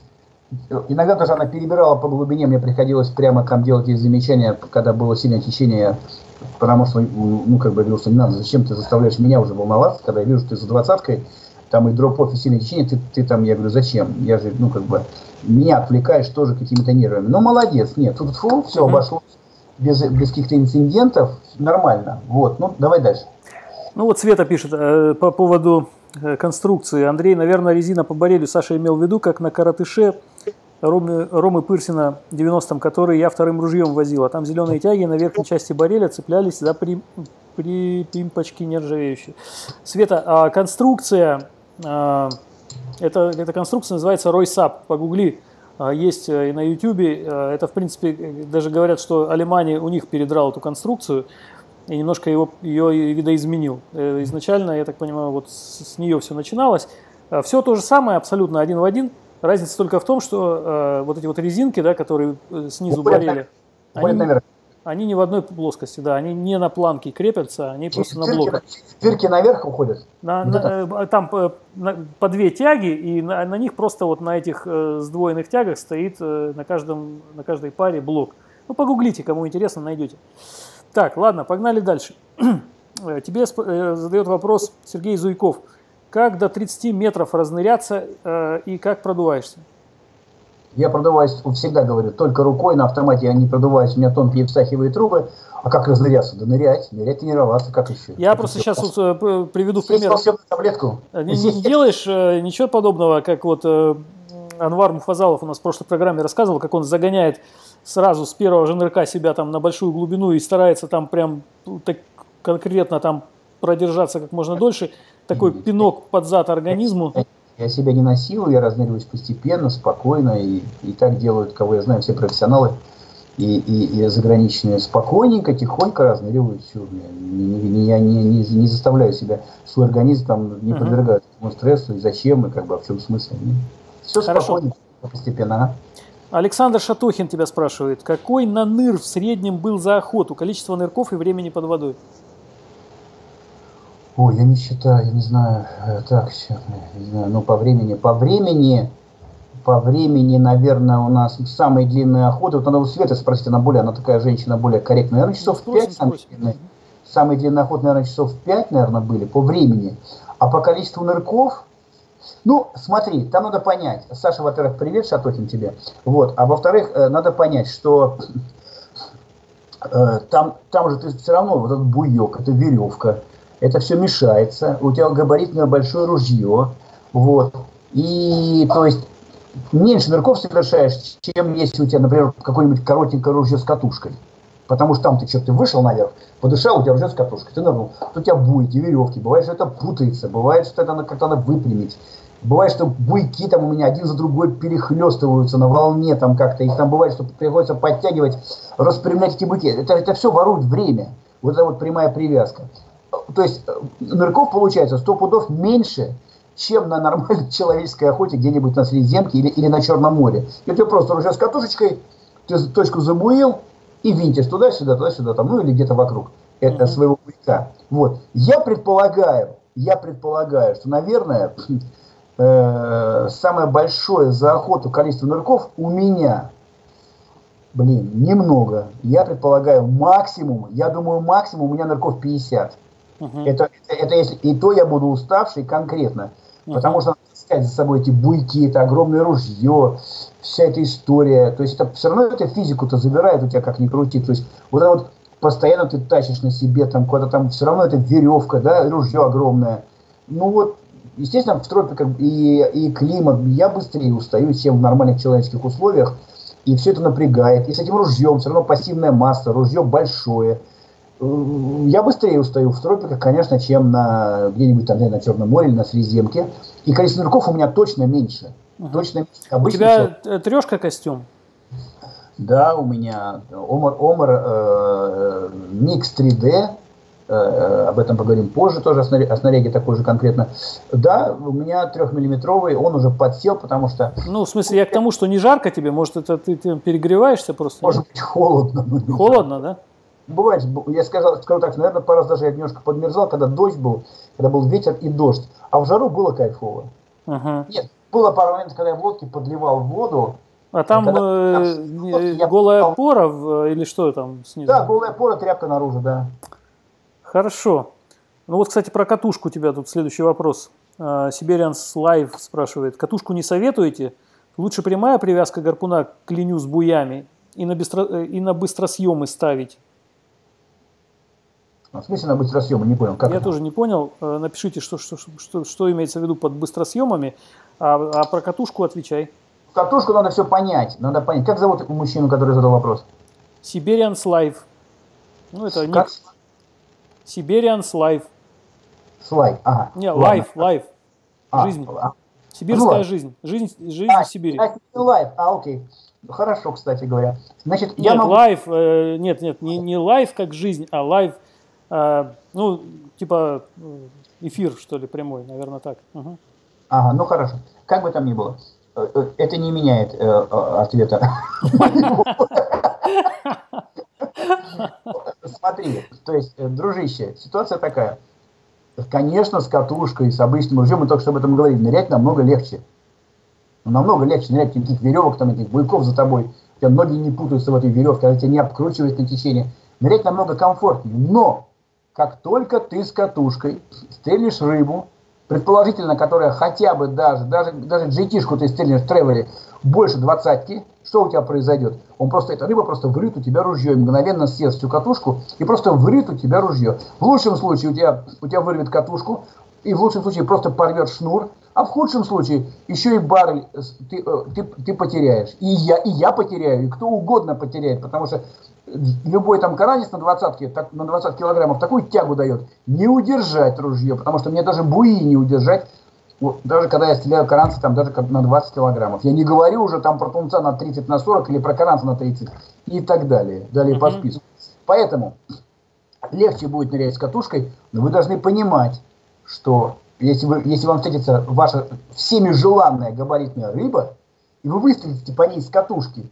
иногда даже она перебирала по глубине, мне приходилось прямо там делать ей замечания, когда было сильное течение, потому что, ну, как бы, я говорил, что не надо, зачем ты заставляешь меня уже волноваться, когда я вижу, что ты за двадцаткой, там и дроп-офф, и сильное течение, ты, ты там, я говорю, зачем? Я же, ну, как бы, меня отвлекаешь тоже какими-то нервами. Ну, молодец, нет, тут фу, все обошлось без, без каких-то инцидентов, нормально. Вот, ну, давай дальше. Ну, вот Света пишет э, по поводу э, конструкции. Андрей, наверное, резина по барелю Саша имел в виду, как на коротыше Ромы, Ромы Пырсина в девяностом, который я вторым ружьем возил. А там зеленые тяги на верхней части барреля цеплялись за при, при, примпочки нержавеющие. Света, а конструкция, а, это, эта конструкция называется Ройсап. Погугли, а, есть и на ютубе. А, это, в принципе, даже говорят, что Алемани у них передрал эту конструкцию и немножко его, ее видоизменил. Изначально, я так понимаю, вот с, с нее все начиналось. А, все то же самое, абсолютно один в один. Разница только в том, что э, вот эти вот резинки, да, которые снизу уходят барели, они, они, Они не в одной плоскости, да, они не на планке крепятся, они просто на блоках. Дырки наверх уходят? На, на, там по, на, по две тяги, и на, на них просто вот на этих э, сдвоенных тягах стоит э, на, каждом, на каждой паре блок. Ну, погуглите, кому интересно, найдете. Так, ладно, погнали дальше. Тебе э, задает вопрос Сергей Зуйков. Как до тридцати метров разныряться э, и как продуваешься? Я продуваюсь, всегда говорю, только рукой, на автомате я не продуваюсь, у меня тонкие встахивые трубы. А как разныряться? Да нырять, нырять, тренироваться, как еще? Я как просто еще? сейчас вот, приведу в пример. Таблетку. Не, не делаешь э, ничего подобного, как вот э, Анвар Муфазалов у нас в прошлой программе рассказывал, как он загоняет сразу с первого же нырка себя там на большую глубину и старается там прям так конкретно там продержаться как можно дольше. Такой пинок под зад организму. Я себя не насилую, я разныряюсь постепенно, спокойно, и, и так делают, кого я знаю, все профессионалы и, и, и заграничные. Спокойненько, тихонько разныряю, все. Я не, не, не, не заставляю себя, свой организм там не uh-huh. подвергать этому стрессу, и зачем, и как бы, в чем смысл. Все спокойно, постепенно. Ага. Александр Шатохин тебя спрашивает, какой наныр в среднем был за охоту, количество нырков и времени под водой? Ой, я не считаю, я не знаю, так, сейчас, не знаю, ну, по времени, по времени, по времени, наверное, у нас самые длинные охоты, вот надо у Светы спросить, она более, она такая женщина более корректная, наверное, часов ну, пять, самые длинные, самые длинные охоты, наверное, часов пять, наверное, были, по времени, а по количеству нырков, ну, смотри, там надо понять, Саша, во-первых, привет, Шатохин, тебе, вот, а во-вторых, надо понять, что э, там, там же ты все равно, вот этот буек, это веревка, это все мешается, у тебя габаритное большое ружье, вот, и, то есть, меньше нырков совершаешь, чем если у тебя, например, какое-нибудь коротенькое ружье с катушкой, потому что там ты что-то вышел наверх, подышал, у тебя ружье с катушкой, ты нырнул, у тебя буйки, веревки, бывает, что это путается, бывает, что это надо как-то надо выпрямить, бывает, что буйки там у меня один за другой перехлестываются на волне, там как-то, их там бывает, что приходится подтягивать, распрямлять эти буйки, это, это все ворует время, вот это вот прямая привязка. То есть нырков получается сто пудов меньше, чем на нормальной человеческой охоте где-нибудь на Средиземке или, или на Черном море. И у тебя просто ружье с катушечкой, ты точку забуил и винтишь туда-сюда, туда-сюда, там, ну или где-то вокруг это, своего буйка. Вот. Я предполагаю, я предполагаю, что, наверное, э, самое большое за охоту количество нырков у меня, блин, немного. Я предполагаю максимум, я думаю максимум у меня нырков пятьдесят. Uh-huh. Это, это, это если и то я буду уставший конкретно, uh-huh. потому что надо таскать за собой эти буйки, это огромное ружье, вся эта история. То есть это все равно это физику-то забирает у тебя как ни крути. То есть вот это вот постоянно ты тащишь на себе там куда-то там, все равно это веревка, да, ружье огромное. Ну вот, естественно, в тропиках и, и климат я быстрее устаю, чем в нормальных человеческих условиях. И все это напрягает. И с этим ружьем все равно пассивная масса, ружье большое. Я быстрее устаю в тропиках, конечно, чем на где-нибудь там на Черном море или на Средиземке. И количество нырков у меня точно меньше. Угу. Точно меньше. Обычно у тебя все... трешка костюм? Да, у меня Омар, Омар э, Микс три дэ. Э, об этом поговорим позже, тоже о снаряге, о снаряге такой же конкретно. Да, у меня трехмиллиметровый, он уже подсел, потому что... Ну, в смысле, я к тому, что не жарко тебе, может, это ты, ты перегреваешься просто? Может быть, холодно. Холодно, да? Бывает, я сказал, скажу так, наверное, пару раз даже я немножко подмерзал, когда дождь был, когда был ветер и дождь. А в жару было кайфово. Uh-huh. Нет, было пару моментов, когда я в лодке подливал воду. А там, когда, э, там лодке, голая я... опора в, или что там снизу? Да, голая опора, тряпка наружу, да. Хорошо. Ну вот, кстати, про катушку у тебя тут следующий вопрос. Siberians Live спрашивает. Катушку не советуете? Лучше прямая привязка гарпуна к клиню с буями и на, быстро, и на быстросъемы ставить? В смысле на быстросъемы? Не понял. Как Я это? тоже не понял. Напишите, что, что, что, что имеется в виду под быстросъемами, а, а про катушку отвечай. Катушку надо все понять. Надо понять. Как зовут мужчину, который задал вопрос? Siberians Live. Ну, это как? ник. Siberians Live. Слайв, ага. Не, Life, Life. А, жизнь. А, Сибирская ну, жизнь. Жизнь, жизнь а, в Сибири. А, Life, а, окей. Хорошо, кстати говоря. Значит, нет, я могу... Life, э, нет, нет, не, не Life как жизнь, а Live, э, ну, типа эфир, что ли, прямой, наверное, так. Угу. Ага, ну хорошо. Как бы там ни было, это не меняет э, ответа. Смотри, то есть, дружище, ситуация такая. Конечно, с катушкой, с обычным ружьем, мы только что об этом говорили, нырять намного легче. Намного легче нырять, никаких веревок, там, этих буйков за тобой. У тебя ноги не путаются в этой веревке, она тебя не обкручивает на течение. Нырять намного комфортнее. Но, как только ты с катушкой стрельнешь рыбу, предположительно, которая хотя бы даже, даже, даже джей ти-шку ты стрельнешь в тревеле больше двадцатки, что у тебя произойдет? Он просто, эта рыба просто врыт у тебя ружье, и мгновенно съест всю катушку, и просто врыт у тебя ружье. В лучшем случае у тебя, у тебя вырвет катушку, и в лучшем случае просто порвет шнур, а в худшем случае еще и баррель ты, ты, ты потеряешь. И я, и я потеряю, и кто угодно потеряет, потому что любой там каранец на двадцатке, так, на двадцать килограммов такую тягу дает, не удержать ружье, потому что мне даже буи не удержать, вот, даже когда я стреляю каранца там даже на двадцать килограммов. Я не говорю уже там про тунца на тридцать, на сорок или про каранца на тридцать и так далее, далее по списку. Поэтому легче будет нырять с катушкой, но вы должны понимать, что если, вы, если вам встретится ваша всеми желанная габаритная рыба, и вы выстрелите по ней с катушки.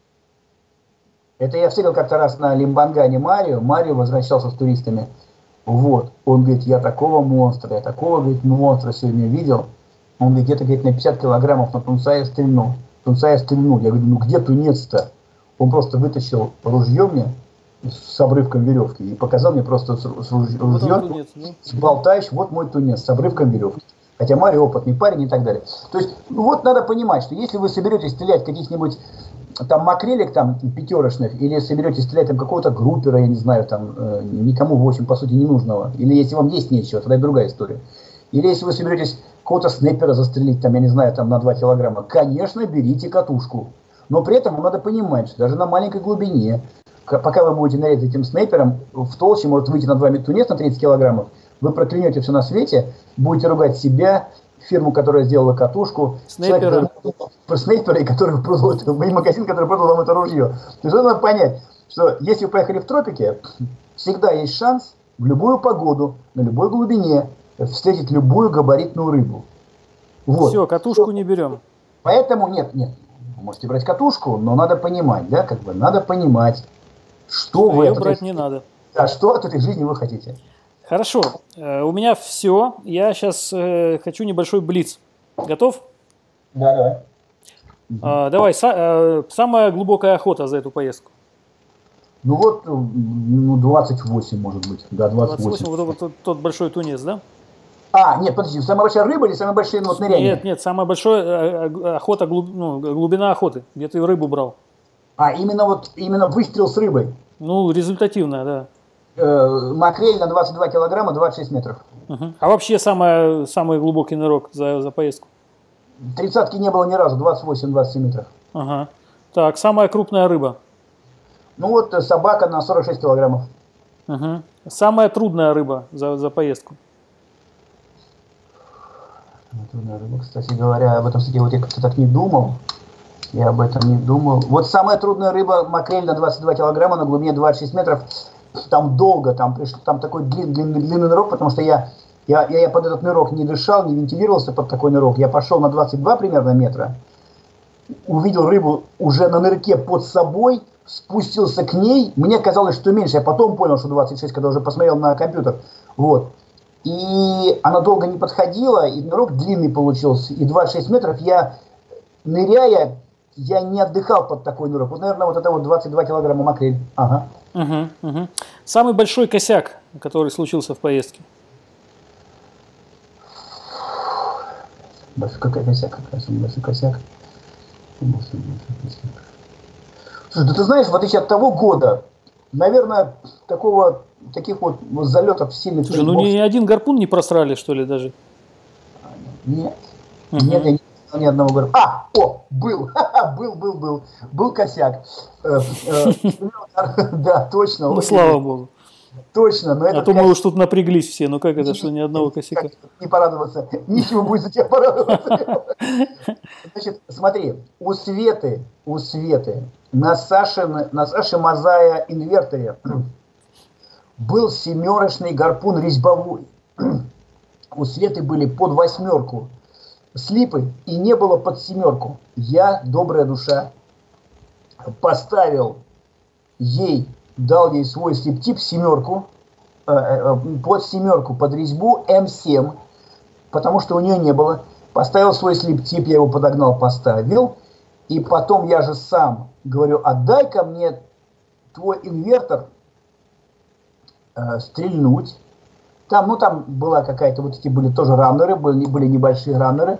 Это я встретил как-то раз на Лимбангане Марио. Марио возвращался с туристами. Вот. Он говорит, я такого монстра, я такого, говорит, монстра сегодня видел. Он говорит, где-то, говорит, на пятьдесят килограммов на тунца я стрельнул. Тунца я стрельнул. Я говорю, ну где тунец-то? Он просто вытащил ружье мне с обрывком веревки и показал мне просто с, с ружье, вот тунец, ну? Болтаешь, вот мой тунец с обрывком веревки. Хотя Марио опытный парень и так далее. То есть, ну вот надо понимать, что если вы соберетесь стрелять каких-нибудь там макрелек там пятерочных, или соберетесь стрелять там какого-то группера, я не знаю, там э, никому, в общем, по сути, не нужного, или если вам есть нечего, тогда другая история. Или если вы соберетесь какого-то снайпера застрелить, там, я не знаю, там на два килограмма, конечно, берите катушку. Но при этом надо понимать, что даже на маленькой глубине, пока вы будете нырять этим снайпером, в толще может выйти над вами тунец на тридцать килограммов, вы проклянете все на свете, будете ругать себя, фирму, которая сделала катушку, снайпера, снайпера, который продал, и магазин, который продал вам это ружье. То есть надо понять, что если вы поехали в тропике, всегда есть шанс в любую погоду, на любой глубине встретить любую габаритную рыбу. Вот. Все, катушку не берем. Поэтому нет, нет, вы можете брать катушку, но надо понимать, да, как бы надо понимать, что вы ее от брать этой, не надо. Да, что от этой жизни вы хотите. Хорошо, э, у меня все. Я сейчас э, хочу небольшой блиц. Готов? Да, давай. А, давай, са, э, самая глубокая охота за эту поездку. Ну вот, ну двадцать восемь может быть. Да, двадцать восемь. двадцать восемь, вот тот, тот большой тунец, да? А, нет, подожди, самая большая рыба или самые большие вот ныряния? Нет, нет, самая большая охота, глуб, ну, глубина охоты, где ты рыбу брал. А, именно вот, именно выстрел с рыбой? Ну, результативная, да. Э, макрель на двадцать два килограмма, двадцать шесть метров. Угу. А вообще самая, самый глубокий нырок за, за поездку? Тридцатки не было ни разу, двадцать восемь - двадцать семь метров. Ага. Так, самая крупная рыба? Ну вот собака на сорок шесть килограммов. Угу. Самая трудная рыба за, за поездку? Трудная рыба, кстати говоря, об этом, кстати, вот я как-то так не думал. Я об этом не думал. Вот самая трудная рыба, макрель на двадцать два килограмма, на глубине двадцать шесть метров. Там долго, там, приш... там такой длинный, длинный, длинный нырок, потому что я, я, я, я под этот нырок не дышал, не вентилировался под такой нырок. Я пошел на двадцать два примерно метра, увидел рыбу уже на нырке под собой, спустился к ней. Мне казалось, что меньше, я потом понял, что двадцать шесть, когда уже посмотрел на компьютер. Вот. И она долго не подходила, и нырок длинный получился. И двадцать шесть метров я, ныряя, я не отдыхал под такой нырок. Вот, наверное, вот это вот двадцать два килограмма макрель. Ага. Угу, угу. Самый большой косяк, который случился в поездке? Большой какой косяк? Какой самый большой косяк? Слушай, да ты знаешь, в отличие от того года, наверное, такого, таких вот залетов сильных... Слушай, ну ни один гарпун не просрали, что ли, даже? Нет. Угу. Нет, я не ни одного гарпуна. А, о, был, был, был, был, был косяк. Да, точно. Ну, слава богу. Точно. Но а то мы уж тут напряглись все. Ну как это, что ни одного косяка? Не порадоваться. Ничего будет за тебя порадоваться. Значит, смотри, у Светы, у Светы на Саше, на Саше Мазая инверторе был семерочный гарпун резьбовой. У Светы были под восьмерку слипы, и не было под семерку. Я, добрая душа, поставил ей дал ей свой слиптип семерку, э, э, под семерку, под резьбу эм семь, потому что у нее не было. Поставил свой слиптип, я его подогнал, поставил. И потом я же сам говорю, отдай-ка мне твой инвертор э, стрельнуть. Там, ну, там была какая-то, вот эти были тоже раннеры, были, были небольшие раннеры.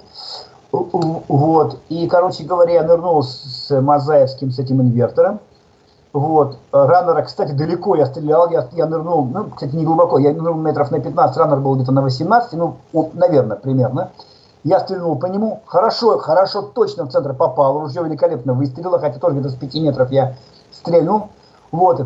Вот. И, короче говоря, я нырнул с, с Мазаевским, с этим инвертором. Вот. Раннера, кстати, далеко я стрелял, я, я нырнул, ну, кстати, не глубоко, я нырнул метров на пятнадцать, раннер был где-то на восемнадцать, ну, наверное, примерно. Я стрельнул по нему, хорошо, хорошо, точно в центр попал, ружье великолепно выстрелило, хотя тоже где-то с пяти метров я стрельнул. Вот.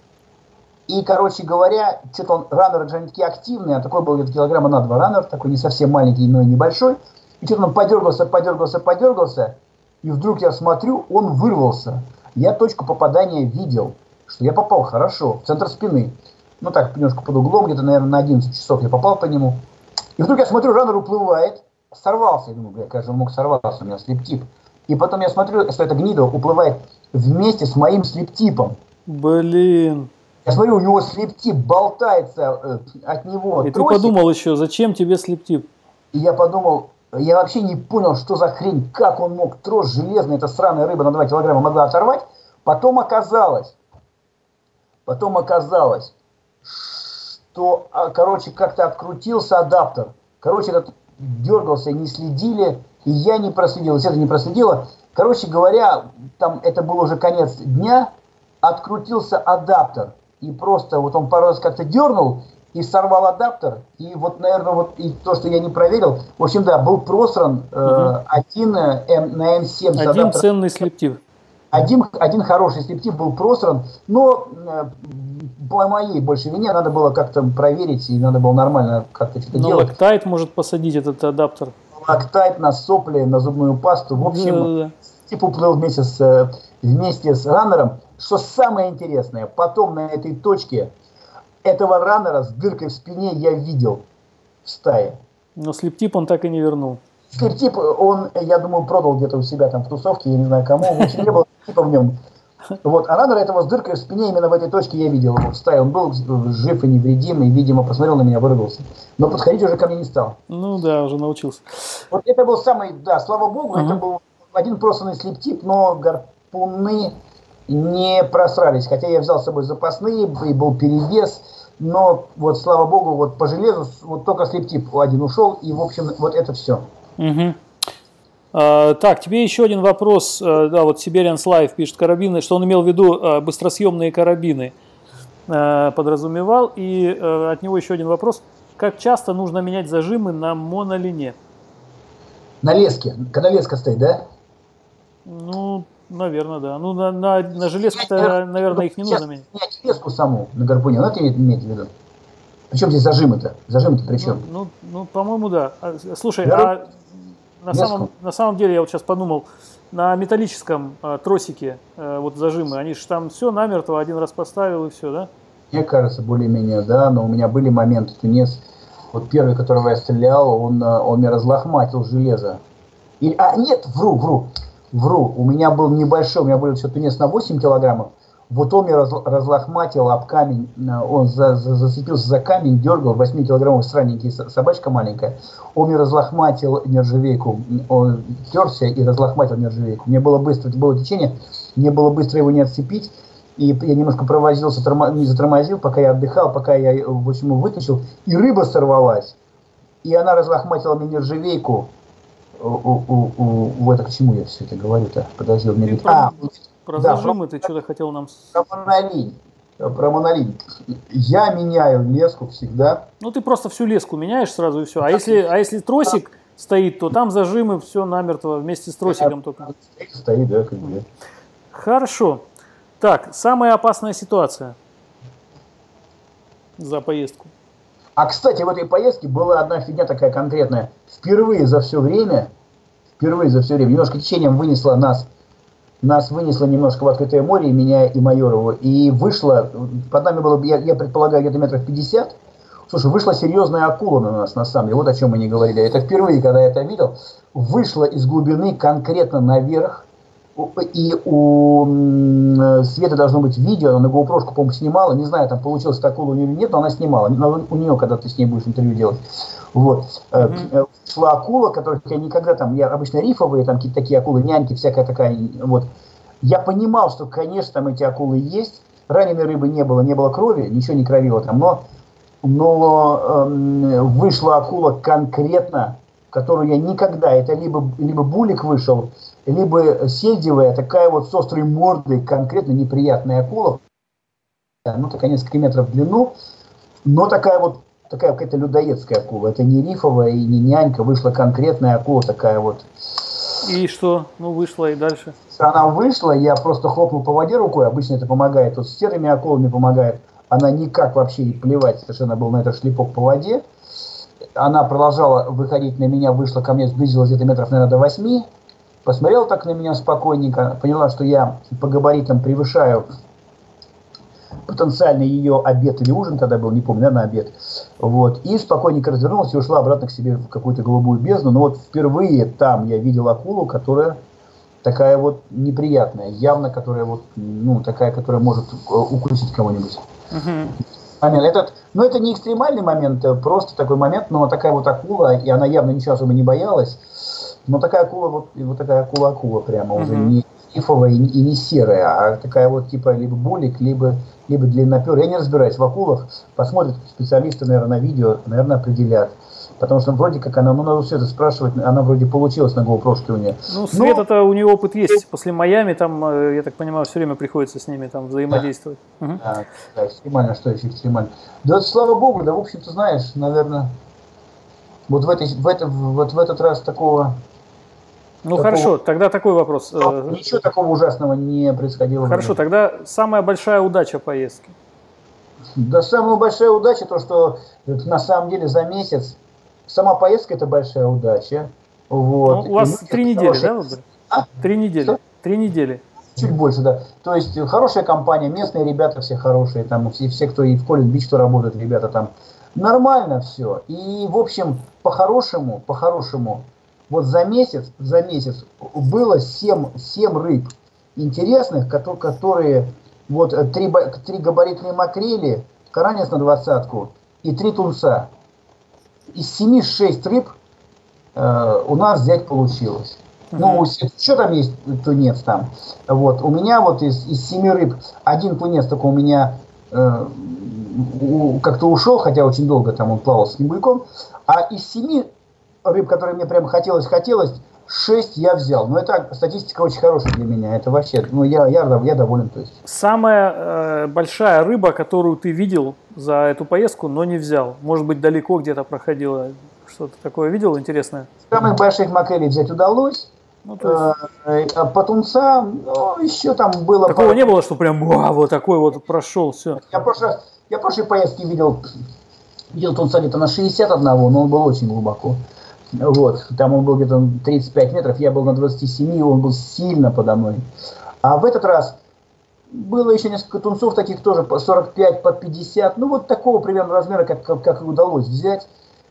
И, короче говоря, что-то он, раннер же они такие активные, а такой был где-то килограмма на два раннер, такой не совсем маленький, но и небольшой. И что-то он подергался, подергался, подергался, и вдруг я смотрю, он вырвался. Я точку попадания видел, что я попал хорошо, в центр спины. Ну так, немножко под углом, где-то, наверное, на одиннадцать часов я попал по нему. И вдруг я смотрю, раннер уплывает, сорвался. Я думаю, бля, как же он мог сорваться, у меня слиптип. И потом я смотрю, что эта гнида уплывает вместе с моим слиптипом. Блин. Я смотрю, у него слиптип болтается э, от него. И тросик. ты подумал еще, зачем тебе слиптип? И я подумал, я вообще не понял, что за хрень, как он мог трос железный, эта сраная рыба на два килограмма могла оторвать. Потом оказалось, потом оказалось, что, короче, как-то открутился адаптер. Короче, этот дергался, не следили, и я не проследил, и это не проследило. Короче говоря, там это был уже конец дня, открутился адаптер. И просто вот он пару раз как-то дернул, и сорвал адаптер. И вот, наверное, вот и то, что я не проверил, в общем, да, был просран э, угу. один э, на эм семь. Один ценный слиптип. Один, один хороший слиптип был просран, но э, по моей большей вине надо было как-то проверить, и надо было нормально как-то что-то но делать. Loctite может посадить этот адаптер. Loctite на сопли, на зубную пасту. В общем, да, да, да. Тип уплыл вместе с, вместе с раннером. Что самое интересное, потом на этой точке этого раннера с дыркой в спине я видел в стае. Но слиптип он так и не вернул. Слиптип он, я думаю, продал где-то у себя там в тусовке, я не знаю кому, в общем, не было слиптипа в нем. Вот, а раннера этого с дыркой в спине именно в этой точке я видел его в стае. Он был жив и невредим, и, видимо, посмотрел на меня, выругался. Но подходить уже ко мне не стал. Ну да, уже научился. Вот это был самый, да, слава богу, uh-huh. это был один просранный слиптип, но гарпуны не просрались. Хотя я взял с собой запасные, и был перевес. Но вот, слава богу, вот по железу вот только слиптип один ушел, и, в общем, вот это все. Угу. А, так, тебе еще один вопрос. Да, вот Siberian Life пишет, карабины, что он имел в виду, а, быстросъемные карабины а, подразумевал. И а, от него еще один вопрос. Как часто нужно менять зажимы на монолине? На леске, когда леска стоит, да? Ну, наверное, да. Ну, на, на, на железке-то, наверное, их не нужно менять. Менять леску саму на гарпуне, ну, это имеете в виду? Причем здесь зажимы-то? Зажимы-то при чем? Ну, ну, ну по-моему, да. Слушай, а на самом, на самом деле, я вот сейчас подумал, на металлическом а, тросике а, вот зажимы, они же там все намертво, один раз поставил и все, да? Мне кажется, более-менее, да, но у меня были моменты, тунец, вот первый, которого я стрелял, он, он мне разлохматил железо. Или, а, нет, вру, вру, вру, у меня был небольшой, у меня был все тунец на восемь килограммов, вот он мне разлохматил об камень, он за, за, зацепился за камень, дергал, восьмикилограммовый странненький собачка маленькая, он мне разлохматил нержавейку, он терся и разлохматил нержавейку. Мне было быстро, это было течение, мне было быстро его не отцепить, и я немножко провозился, не затормозил, пока я отдыхал, пока я, в общем, его вытащил, и рыба сорвалась, и она разлохматила мне нержавейку. У, у, у, у, это к чему я все это говорю-то? Подожди, у меня ведь... Про, а, про да, зажимы про, ты что-то хотел нам... Про монолинь. Про монолинь. Я меняю леску всегда. Ну, ты просто всю леску меняешь сразу и все. А если, а если тросик стоит, то там зажимы все намертво вместе с тросиком я, только. Стоит, да, как бы. Хорошо. Так, самая опасная ситуация за поездку. А, кстати, в этой поездке была одна фигня такая конкретная. Впервые за все время, впервые за все время, немножко течением вынесло нас, нас вынесло немножко в открытое море, и меня, и Майорову, и вышло, под нами было, я, я предполагаю, где-то метров пятьдесят. Слушай, вышла серьезная акула на нас, на самом деле, вот о чем мы не говорили. Это впервые, когда я это видел, вышла из глубины конкретно наверх, и у Светы должно быть видео, она на GoPro-шку, по-моему, снимала, не знаю, там получилось акула у нее или нет, но она снимала, у нее, когда ты с ней будешь интервью делать. Вот. Mm-hmm. Шла акула, которых я никогда там, я обычно рифовые, там какие-то такие акулы, няньки, всякая такая, вот. Я понимал, что, конечно, там эти акулы есть, раненой рыбы не было, не было крови, ничего не кровило там, но, но эм, вышла акула конкретно, которую я никогда, это либо, либо булик вышел, либо сельдевая, такая вот с острой мордой, конкретно неприятная акула, ну, такая несколько метров в длину, но такая вот, такая какая-то людоедская акула, это не рифовая и не нянька, вышла конкретная акула такая вот. И что? Ну, вышла и дальше. Она вышла, я просто хлопнул по воде рукой, обычно это помогает, вот с серыми акулами помогает, она никак вообще не плевать, совершенно был на этот шлепок по воде. Она продолжала выходить на меня, вышла ко мне, сблизилась где-то метров, наверное, до восьми, посмотрела так на меня спокойненько, поняла, что я по габаритам превышаю потенциально ее обед или ужин, тогда был, не помню, наверное, обед. Вот. И спокойненько развернулась и ушла обратно к себе в какую-то голубую бездну. Но вот впервые там я видел акулу, которая такая вот неприятная, явно, которая вот, ну, такая, которая может укусить кого-нибудь. Uh-huh. Момент. Этот, ну, это не экстремальный момент, просто такой момент, но такая вот акула, и она явно ничего особо не боялась. Но такая акула, вот, вот такая акула-акула прямо, uh-huh. уже не рифовая и, и не серая, а такая вот типа либо булик, либо, либо длинноперая. Я не разбираюсь в акулах, посмотрят специалисты, наверное, на видео, наверное, определят. Потому что вроде как она, ну, надо все это спрашивать, она вроде получилась на GoPro-шке у нее. Ну, Света-то Но... у нее опыт есть. После Майами, там, я так понимаю, все время приходится с ними там взаимодействовать. Да, угу. да, да, экстремально, что еще экстремально. Да, слава богу, да, в общем-то, знаешь, наверное, вот в, этой, в, это, вот в этот раз такого... Ну, такого... хорошо, тогда такой вопрос. Ничего такого ужасного не происходило. Хорошо, тогда самая большая удача поездки? Да, самая большая удача, то, что на самом деле за месяц сама поездка – это большая удача. Вот. Ну, у вас три недели, хорошие... да? А? Три недели. Что? Три недели. Чуть больше, да. То есть хорошая компания, местные ребята все хорошие, там все, все кто и в Коллинз-Бич, кто работает, ребята там. Нормально все. И, в общем, по-хорошему, по-хорошему, вот за месяц, за месяц было семь, семь рыб интересных, которые, которые вот три, три габаритные макрели, каранец на двадцатку и три тунца. Из семи шесть рыб э, у нас взять получилось. Uh-huh. Ну, что там есть тунец там? Вот, у меня вот из, из семи рыб один тунец только у меня э, как-то ушел, хотя очень долго там он плавал с снеговиком. А из семи рыб, которые мне прям хотелось-хотелось, шесть я взял. Но это статистика очень хорошая для меня. Это вообще, ну, я, я, я доволен. То есть. Самая э, большая рыба, которую ты видел за эту поездку, но не взял? Может быть, далеко где-то проходила? Что-то такое видел интересное? Самых больших макрелей взять удалось. Ну, то есть... а по тунцам, ну, еще там было... Такого пара... не было, что прям вау, вот такой вот прошел, все. Я в прошлой, я в прошлой поездке видел, видел тунца где-то на шестьдесят одного, но он был очень глубоко. Вот, там он был где-то тридцать пять метров, я был на двадцати семи, он был сильно подо мной. А в этот раз было еще несколько тунцов таких тоже, по сорок пять, по пятьдесят, ну вот такого примерно размера, как, как, как и удалось взять.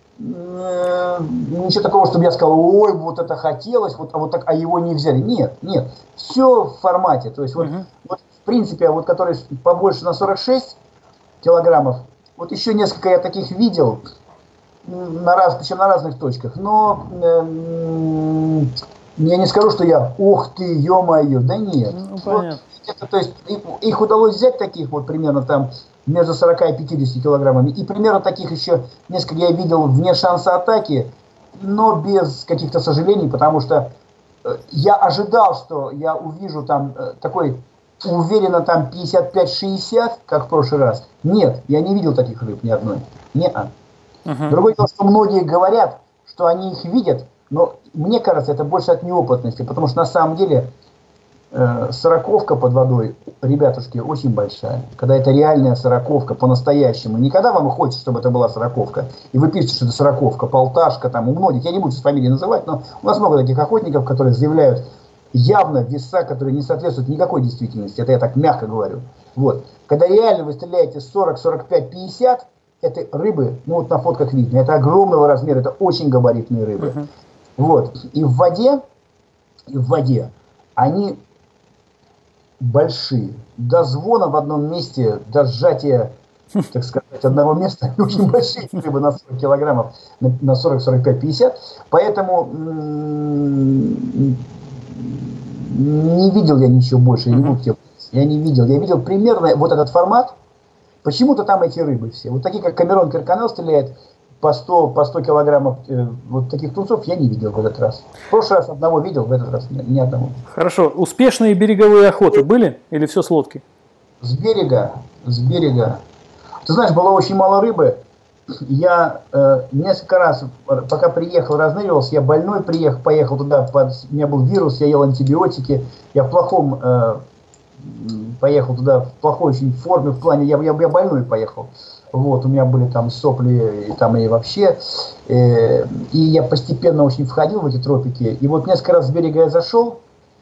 Ничего такого, чтобы я сказал, ой, вот это хотелось, вот, а вот так, а его не взяли. Нет, нет, все в формате. То есть вот, uh-huh. вот в принципе, вот который побольше на сорок шесть килограммов, вот еще несколько я таких видел, на раз, причем на разных точках. Но э, я не скажу, что я, ух ты, ё-моё, да нет. Ну, вот, это, то есть их, их удалось взять таких вот примерно там между сорока и пятьюдесятью килограммами. И примерно таких еще несколько я видел вне шанса атаки, но без каких-то сожалений, потому что э, я ожидал, что я увижу там э, такой уверенно там пятьдесят пять шестьдесят, как в прошлый раз. Нет, я не видел таких рыб ни одной. Не-а. Uh-huh. Другое дело, что многие говорят, что они их видят, но мне кажется, это больше от неопытности, потому что на самом деле э, сороковка под водой, ребятушки, очень большая. Когда это реальная сороковка по-настоящему. Не когда вам хочется, чтобы это была сороковка, и вы пишете, что это сороковка, полташка, там у многих, я не буду с фамилией называть, но у нас много таких охотников, которые заявляют явно веса, которые не соответствуют никакой действительности. Это я так мягко говорю. Вот. Когда реально вы стреляете сорок, сорок пять, пятьдесят, это рыбы, ну вот на фотках видно, это огромного размера, это очень габаритные рыбы. Uh-huh. Вот. И в воде, и в воде они большие. До звона в одном месте, до сжатия, так сказать, одного места, очень большие рыбы на сорок килограммов, на сорок, сорок пять, пятьдесят. Поэтому не видел я ничего больше, я не буду тебе... Я не видел. Я видел примерно вот этот формат. Почему-то там эти рыбы все. Вот такие, как Камерон Кирканел стреляет по сто, по сто килограммов, э, вот таких тунцов я не видел в этот раз. В прошлый раз одного видел, в этот раз ни, ни одного. Хорошо. Успешные береговые охоты были или все с лодки? С берега, с берега. Ты знаешь, было очень мало рыбы. Я э, несколько раз, пока приехал, разныривался, я больной приехал, поехал туда, под, у меня был вирус, я ел антибиотики, я в плохом, э, поехал туда, в плохой очень форме, в плане, я, я, я больной поехал. Вот, у меня были там сопли, и там и вообще, э, и я постепенно очень входил в эти тропики, и вот несколько раз с берега я зашел,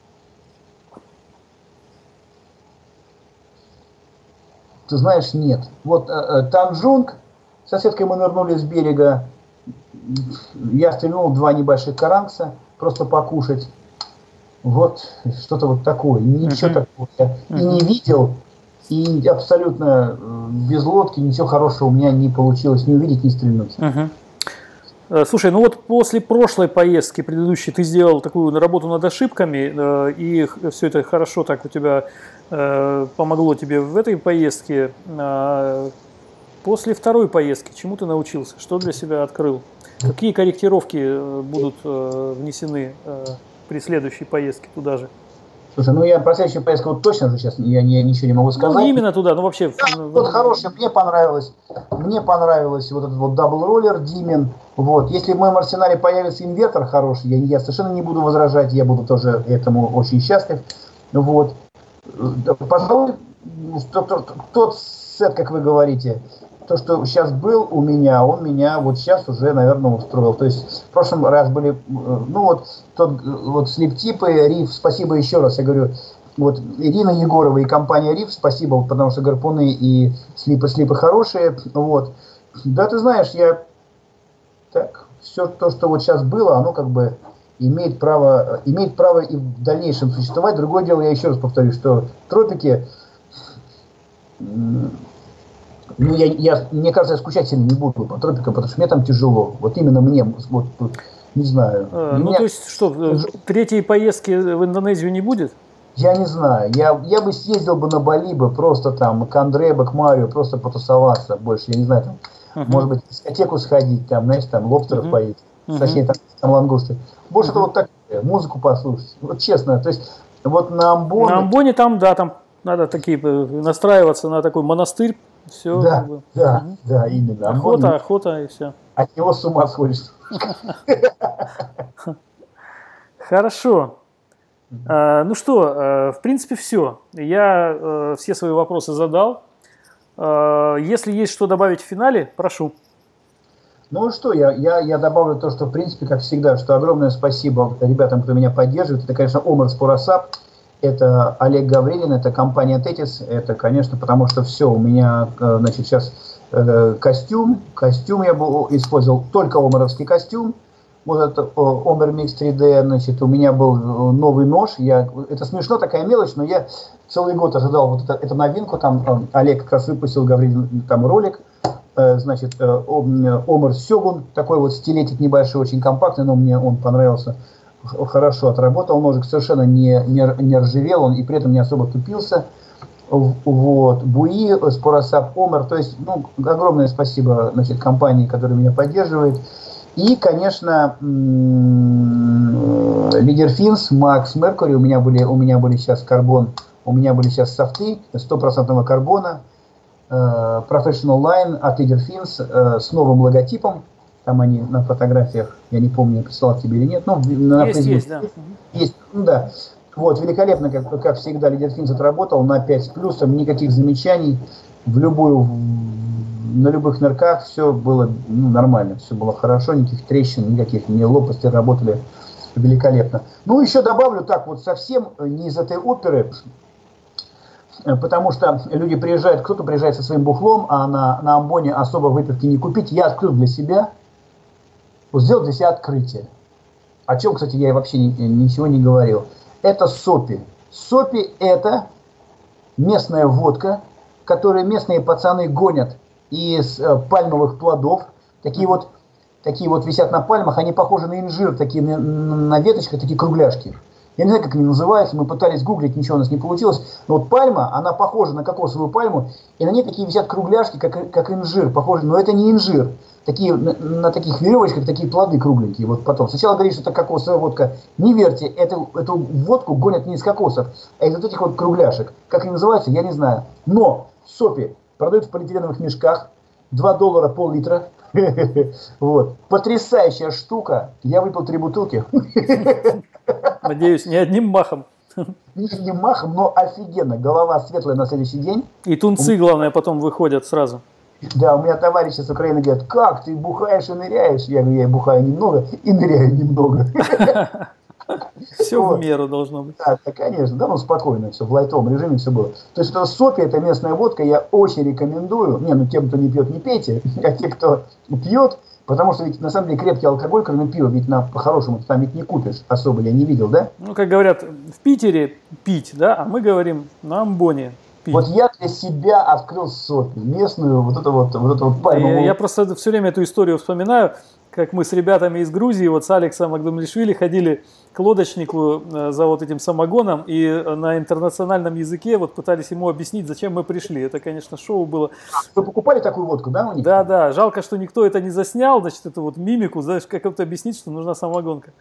ты знаешь, нет. Вот э, Танжунг, с соседкой мы нырнули с берега, я стрельнул два небольших каранкса, просто покушать. Вот что-то вот такое, ничего uh-huh. такого я uh-huh. и не видел, и абсолютно без лодки ничего хорошего у меня не получилось ни увидеть, ни стрельнуть. Uh-huh. Слушай, ну вот после прошлой поездки, предыдущей, ты сделал такую работу над ошибками, и все это хорошо так у тебя помогло тебе в этой поездке. После второй поездки чему ты научился? Что для себя открыл? Какие корректировки будут внесены при следующей поездке туда же? Слушай, ну я про следующую поездку вот точно сейчас я, я ничего не могу сказать. Ну, не именно туда, но вообще... Да, вот хороший, мне понравилось. Мне понравилось вот этот вот дабл-роллер Димен. Вот. Если в моем арсенале появится инвертор хороший, я, я совершенно не буду возражать, я буду тоже этому очень счастлив. Вот. Пожалуй, тот, тот сет, как вы говорите, то, что сейчас был у меня, он меня вот сейчас уже, наверное, устроил. То есть в прошлом раз были, ну вот, тот, вот слип-типы, Риф, спасибо еще раз, я говорю, вот Ирина Егорова и компания Риф, спасибо, потому что гарпуны и слипы-слипы хорошие, вот. Да, ты знаешь, я, так, все то, что вот сейчас было, оно как бы имеет право, имеет право и в дальнейшем существовать. Другое дело, я еще раз повторю, что тропики... Ну, я, я, мне кажется, я скучать сильно не буду по тропикам, потому что мне там тяжело. Вот именно мне, вот, не знаю. А, ну, меня... то есть, что, третьей поездки в Индонезию не будет? Я не знаю. Я, я бы съездил бы на Бали бы, просто там, к Андре, к Марио, просто потусоваться больше. Я не знаю, там, uh-huh. может быть, в дискотеку сходить, там, знаешь, там, лобстеров uh-huh. поесть. Uh-huh. Точнее, там, там лангусты. Больше uh-huh. это вот так, музыку послушать. Вот честно, то есть, вот на Амбоне... На Амбоне там, да, там надо такие, настраиваться на такой монастырь. Все, да, как бы. да, угу. да, именно. Охота, Амбон, охота и все. От него с ума сходишь. Хорошо. А, ну что, в принципе, все. Я все свои вопросы задал. Если есть что добавить в финале, прошу. Ну что, я, я, я добавлю то, что, в принципе, как всегда, что огромное спасибо ребятам, кто меня поддерживает. Это, конечно, Омар Споросап. Это Олег Гаврилин, это компания Тетис, это, конечно, потому что все, у меня, значит, сейчас э, костюм, костюм я был, использовал только омаровский костюм, вот это Омар Микс три дэ, значит, у меня был новый нож, я, это смешно, такая мелочь, но я целый год ожидал вот это, эту новинку, там Олег как раз выпустил, Гаврилин, там ролик, э, значит, э, Омар Сёгун, такой вот стилетик небольшой, очень компактный, но мне он понравился. Хорошо отработал, ножик совершенно не, не, не ржавел, он и при этом не особо тупился. Вот. Буи, Споросап, Омар, то есть, ну, огромное спасибо, значит, компании, которая меня поддерживает. И, конечно, Лидер Финс, Макс Меркури, у меня были, у меня были сейчас карбон, у меня были сейчас софты, стопроцентного карбона, Professional Line от Лидер Финс с новым логотипом. Там они на фотографиях, я не помню, я присылал тебе или нет. Ну, на есть, есть, да. Есть, ну да. Вот, великолепно, как, как всегда, Лидер Финс отработал на пять с плюсом, никаких замечаний, в любую, на любых нырках все было ну, нормально, все было хорошо, никаких трещин, никаких, не лопасти, работали великолепно. Ну, еще добавлю так вот совсем не из этой оперы, потому что люди приезжают, кто-то приезжает со своим бухлом, а на, на Амбоне особо выпивки не купить. Я открыл для себя, вот сделал для себя открытие. О чем, кстати, я вообще ни, ничего не говорил. Это сопи. Сопи это местная водка, которую местные пацаны гонят из э, пальмовых плодов. Такие вот, такие вот висят на пальмах, они похожи на инжир, такие на, на веточках, такие кругляшки. Я не знаю, как они называются, мы пытались гуглить, ничего у нас не получилось. Но вот пальма, она похожа на кокосовую пальму, и на ней такие висят кругляшки, как, как инжир, похожи, но это не инжир. Такие, на, на таких веревочках такие плоды кругленькие. Вот потом. Сначала говорит, что это кокосовая водка. Не верьте, эту, эту водку гонят не из кокосов, а из вот этих вот кругляшек. Как они называются, я не знаю. Но сопи продают в полиэтиленовых мешках. два доллара пол-литра. Вот. Потрясающая штука. Я выпил три бутылки. Надеюсь, не одним махом. Не одним махом, но офигенно. Голова светлая на следующий день. И тунцы, главное, потом выходят сразу. Да, у меня товарищи с Украины говорят, как ты бухаешь и ныряешь? Я говорю, я бухаю немного и ныряю немного. Все в меру должно быть. Да, да, конечно, да, ну спокойно, все в лайтовом режиме все было. То есть это сопи, это местная водка, я очень рекомендую. Не, ну тем, кто не пьет, не пейте, а те, кто пьет, потому что ведь на самом деле крепкий алкоголь, кроме пива, ведь на по-хорошему там ведь не купишь особо, я не видел, да? Ну, как говорят, в Питере пить, да, а мы говорим на Амбоне. Пить. Вот я для себя открыл сопи, местную, вот это вот, вот это вот пальмовую. Я, я просто все время эту историю вспоминаю, как мы с ребятами из Грузии, вот с Алексом Агдамлишвили ходили к лодочнику за вот этим самогоном и на интернациональном языке вот пытались ему объяснить, зачем мы пришли. Это, конечно, шоу было. Вы покупали такую водку, да, у них? Да, да. Жалко, что никто это не заснял, значит, эту вот мимику, знаешь, как это объяснить, что нужна самогонка.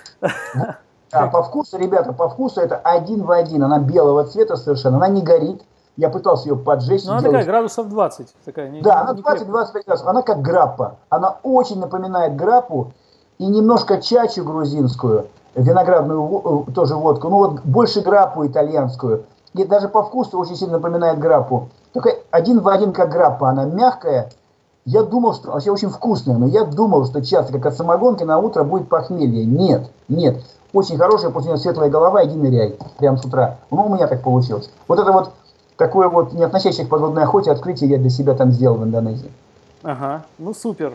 Да, по вкусу, ребята, по вкусу это один в один. Она белого цвета совершенно, она не горит. Я пытался ее поджечь. Ну, она такая, градусов двадцать. Такая, не, да, не, она не двадцать-двадцать пять градусов. Она как граппа. Она очень напоминает граппу и немножко чачу грузинскую, виноградную тоже водку. Ну, вот больше граппу итальянскую. И даже по вкусу очень сильно напоминает граппу. Только один в один как граппа. Она мягкая. Я думал, что вообще очень вкусная, но я думал, что часто, как от самогонки, на утро будет похмелье. Нет, нет. Очень хорошая, после нее светлая голова, иди ныряй. Прямо с утра. Ну, у меня так получилось. Вот это вот такое вот, не относящее к подводной охоте, открытие я для себя там сделал в Индонезии. Ага, ну супер.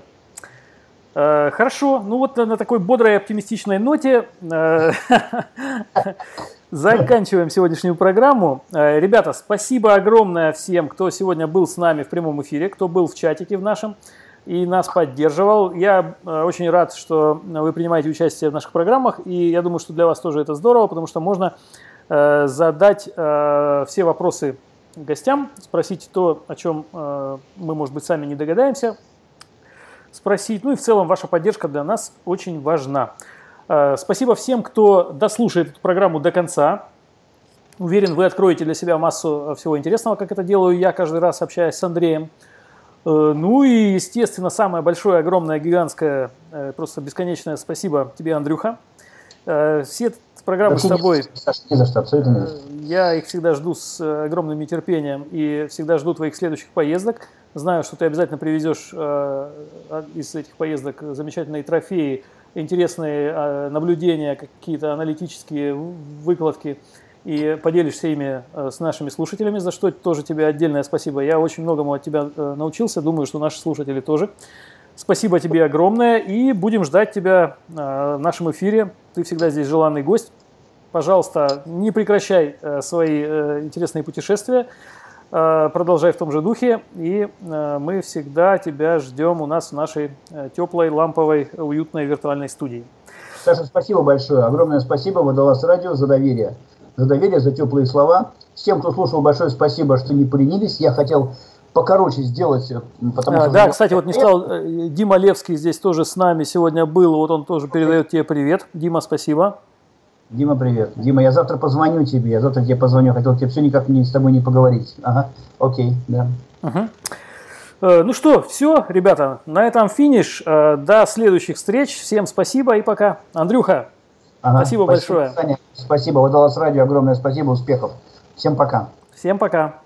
Э, хорошо, ну вот на такой бодрой и оптимистичной ноте э, заканчиваем сегодняшнюю программу. Э, ребята, спасибо огромное всем, кто сегодня был с нами в прямом эфире, кто был в чатике в нашем и нас поддерживал. Я э, очень рад, что вы принимаете участие в наших программах, и я думаю, что для вас тоже это здорово, потому что можно э, задать э, все вопросы гостям, спросить то, о чем э, мы, может быть, сами не догадаемся спросить. Ну и в целом ваша поддержка для нас очень важна. Э, спасибо всем, кто дослушает эту программу до конца. Уверен, вы откроете для себя массу всего интересного, как это делаю я каждый раз, общаясь с Андреем. Э, ну и, естественно, самое большое, огромное, гигантское, э, просто бесконечное спасибо тебе, Андрюха. Э, все программы с тобой, не за что, абсолютно. Я их всегда жду с огромным нетерпением и всегда жду твоих следующих поездок. Знаю, что ты обязательно привезешь э, из этих поездок замечательные трофеи, интересные э, наблюдения, какие-то аналитические выкладки и поделишься ими э, с нашими слушателями, за что тоже тебе отдельное спасибо. Я очень многому от тебя э, научился, думаю, что наши слушатели тоже. Спасибо тебе огромное и будем ждать тебя э, в нашем эфире. Ты всегда здесь желанный гость. Пожалуйста, не прекращай э, свои э, интересные путешествия, э, продолжай в том же духе, и э, мы всегда тебя ждем у нас в нашей э, теплой, ламповой, уютной виртуальной студии. Саша, спасибо большое, огромное спасибо Водолаз Радио за доверие, за доверие, за теплые слова. Всем, кто слушал, большое спасибо, что не поленились. Я хотел покороче сделать, потому что... Да, кстати, вот не сказал, Дима Левский здесь тоже с нами сегодня был, вот он тоже передает тебе привет. Дима, спасибо. Дима, привет. Дима, я завтра позвоню тебе, я завтра тебе позвоню, хотел тебе все никак не, с тобой не поговорить. Ага, окей, да. Угу. Ну что, все, ребята, на этом финиш. До следующих встреч. Всем спасибо и пока. Андрюха, ага, спасибо, спасибо большое. Саня, спасибо, Водолаз Радио, огромное спасибо, успехов. Всем пока. Всем пока.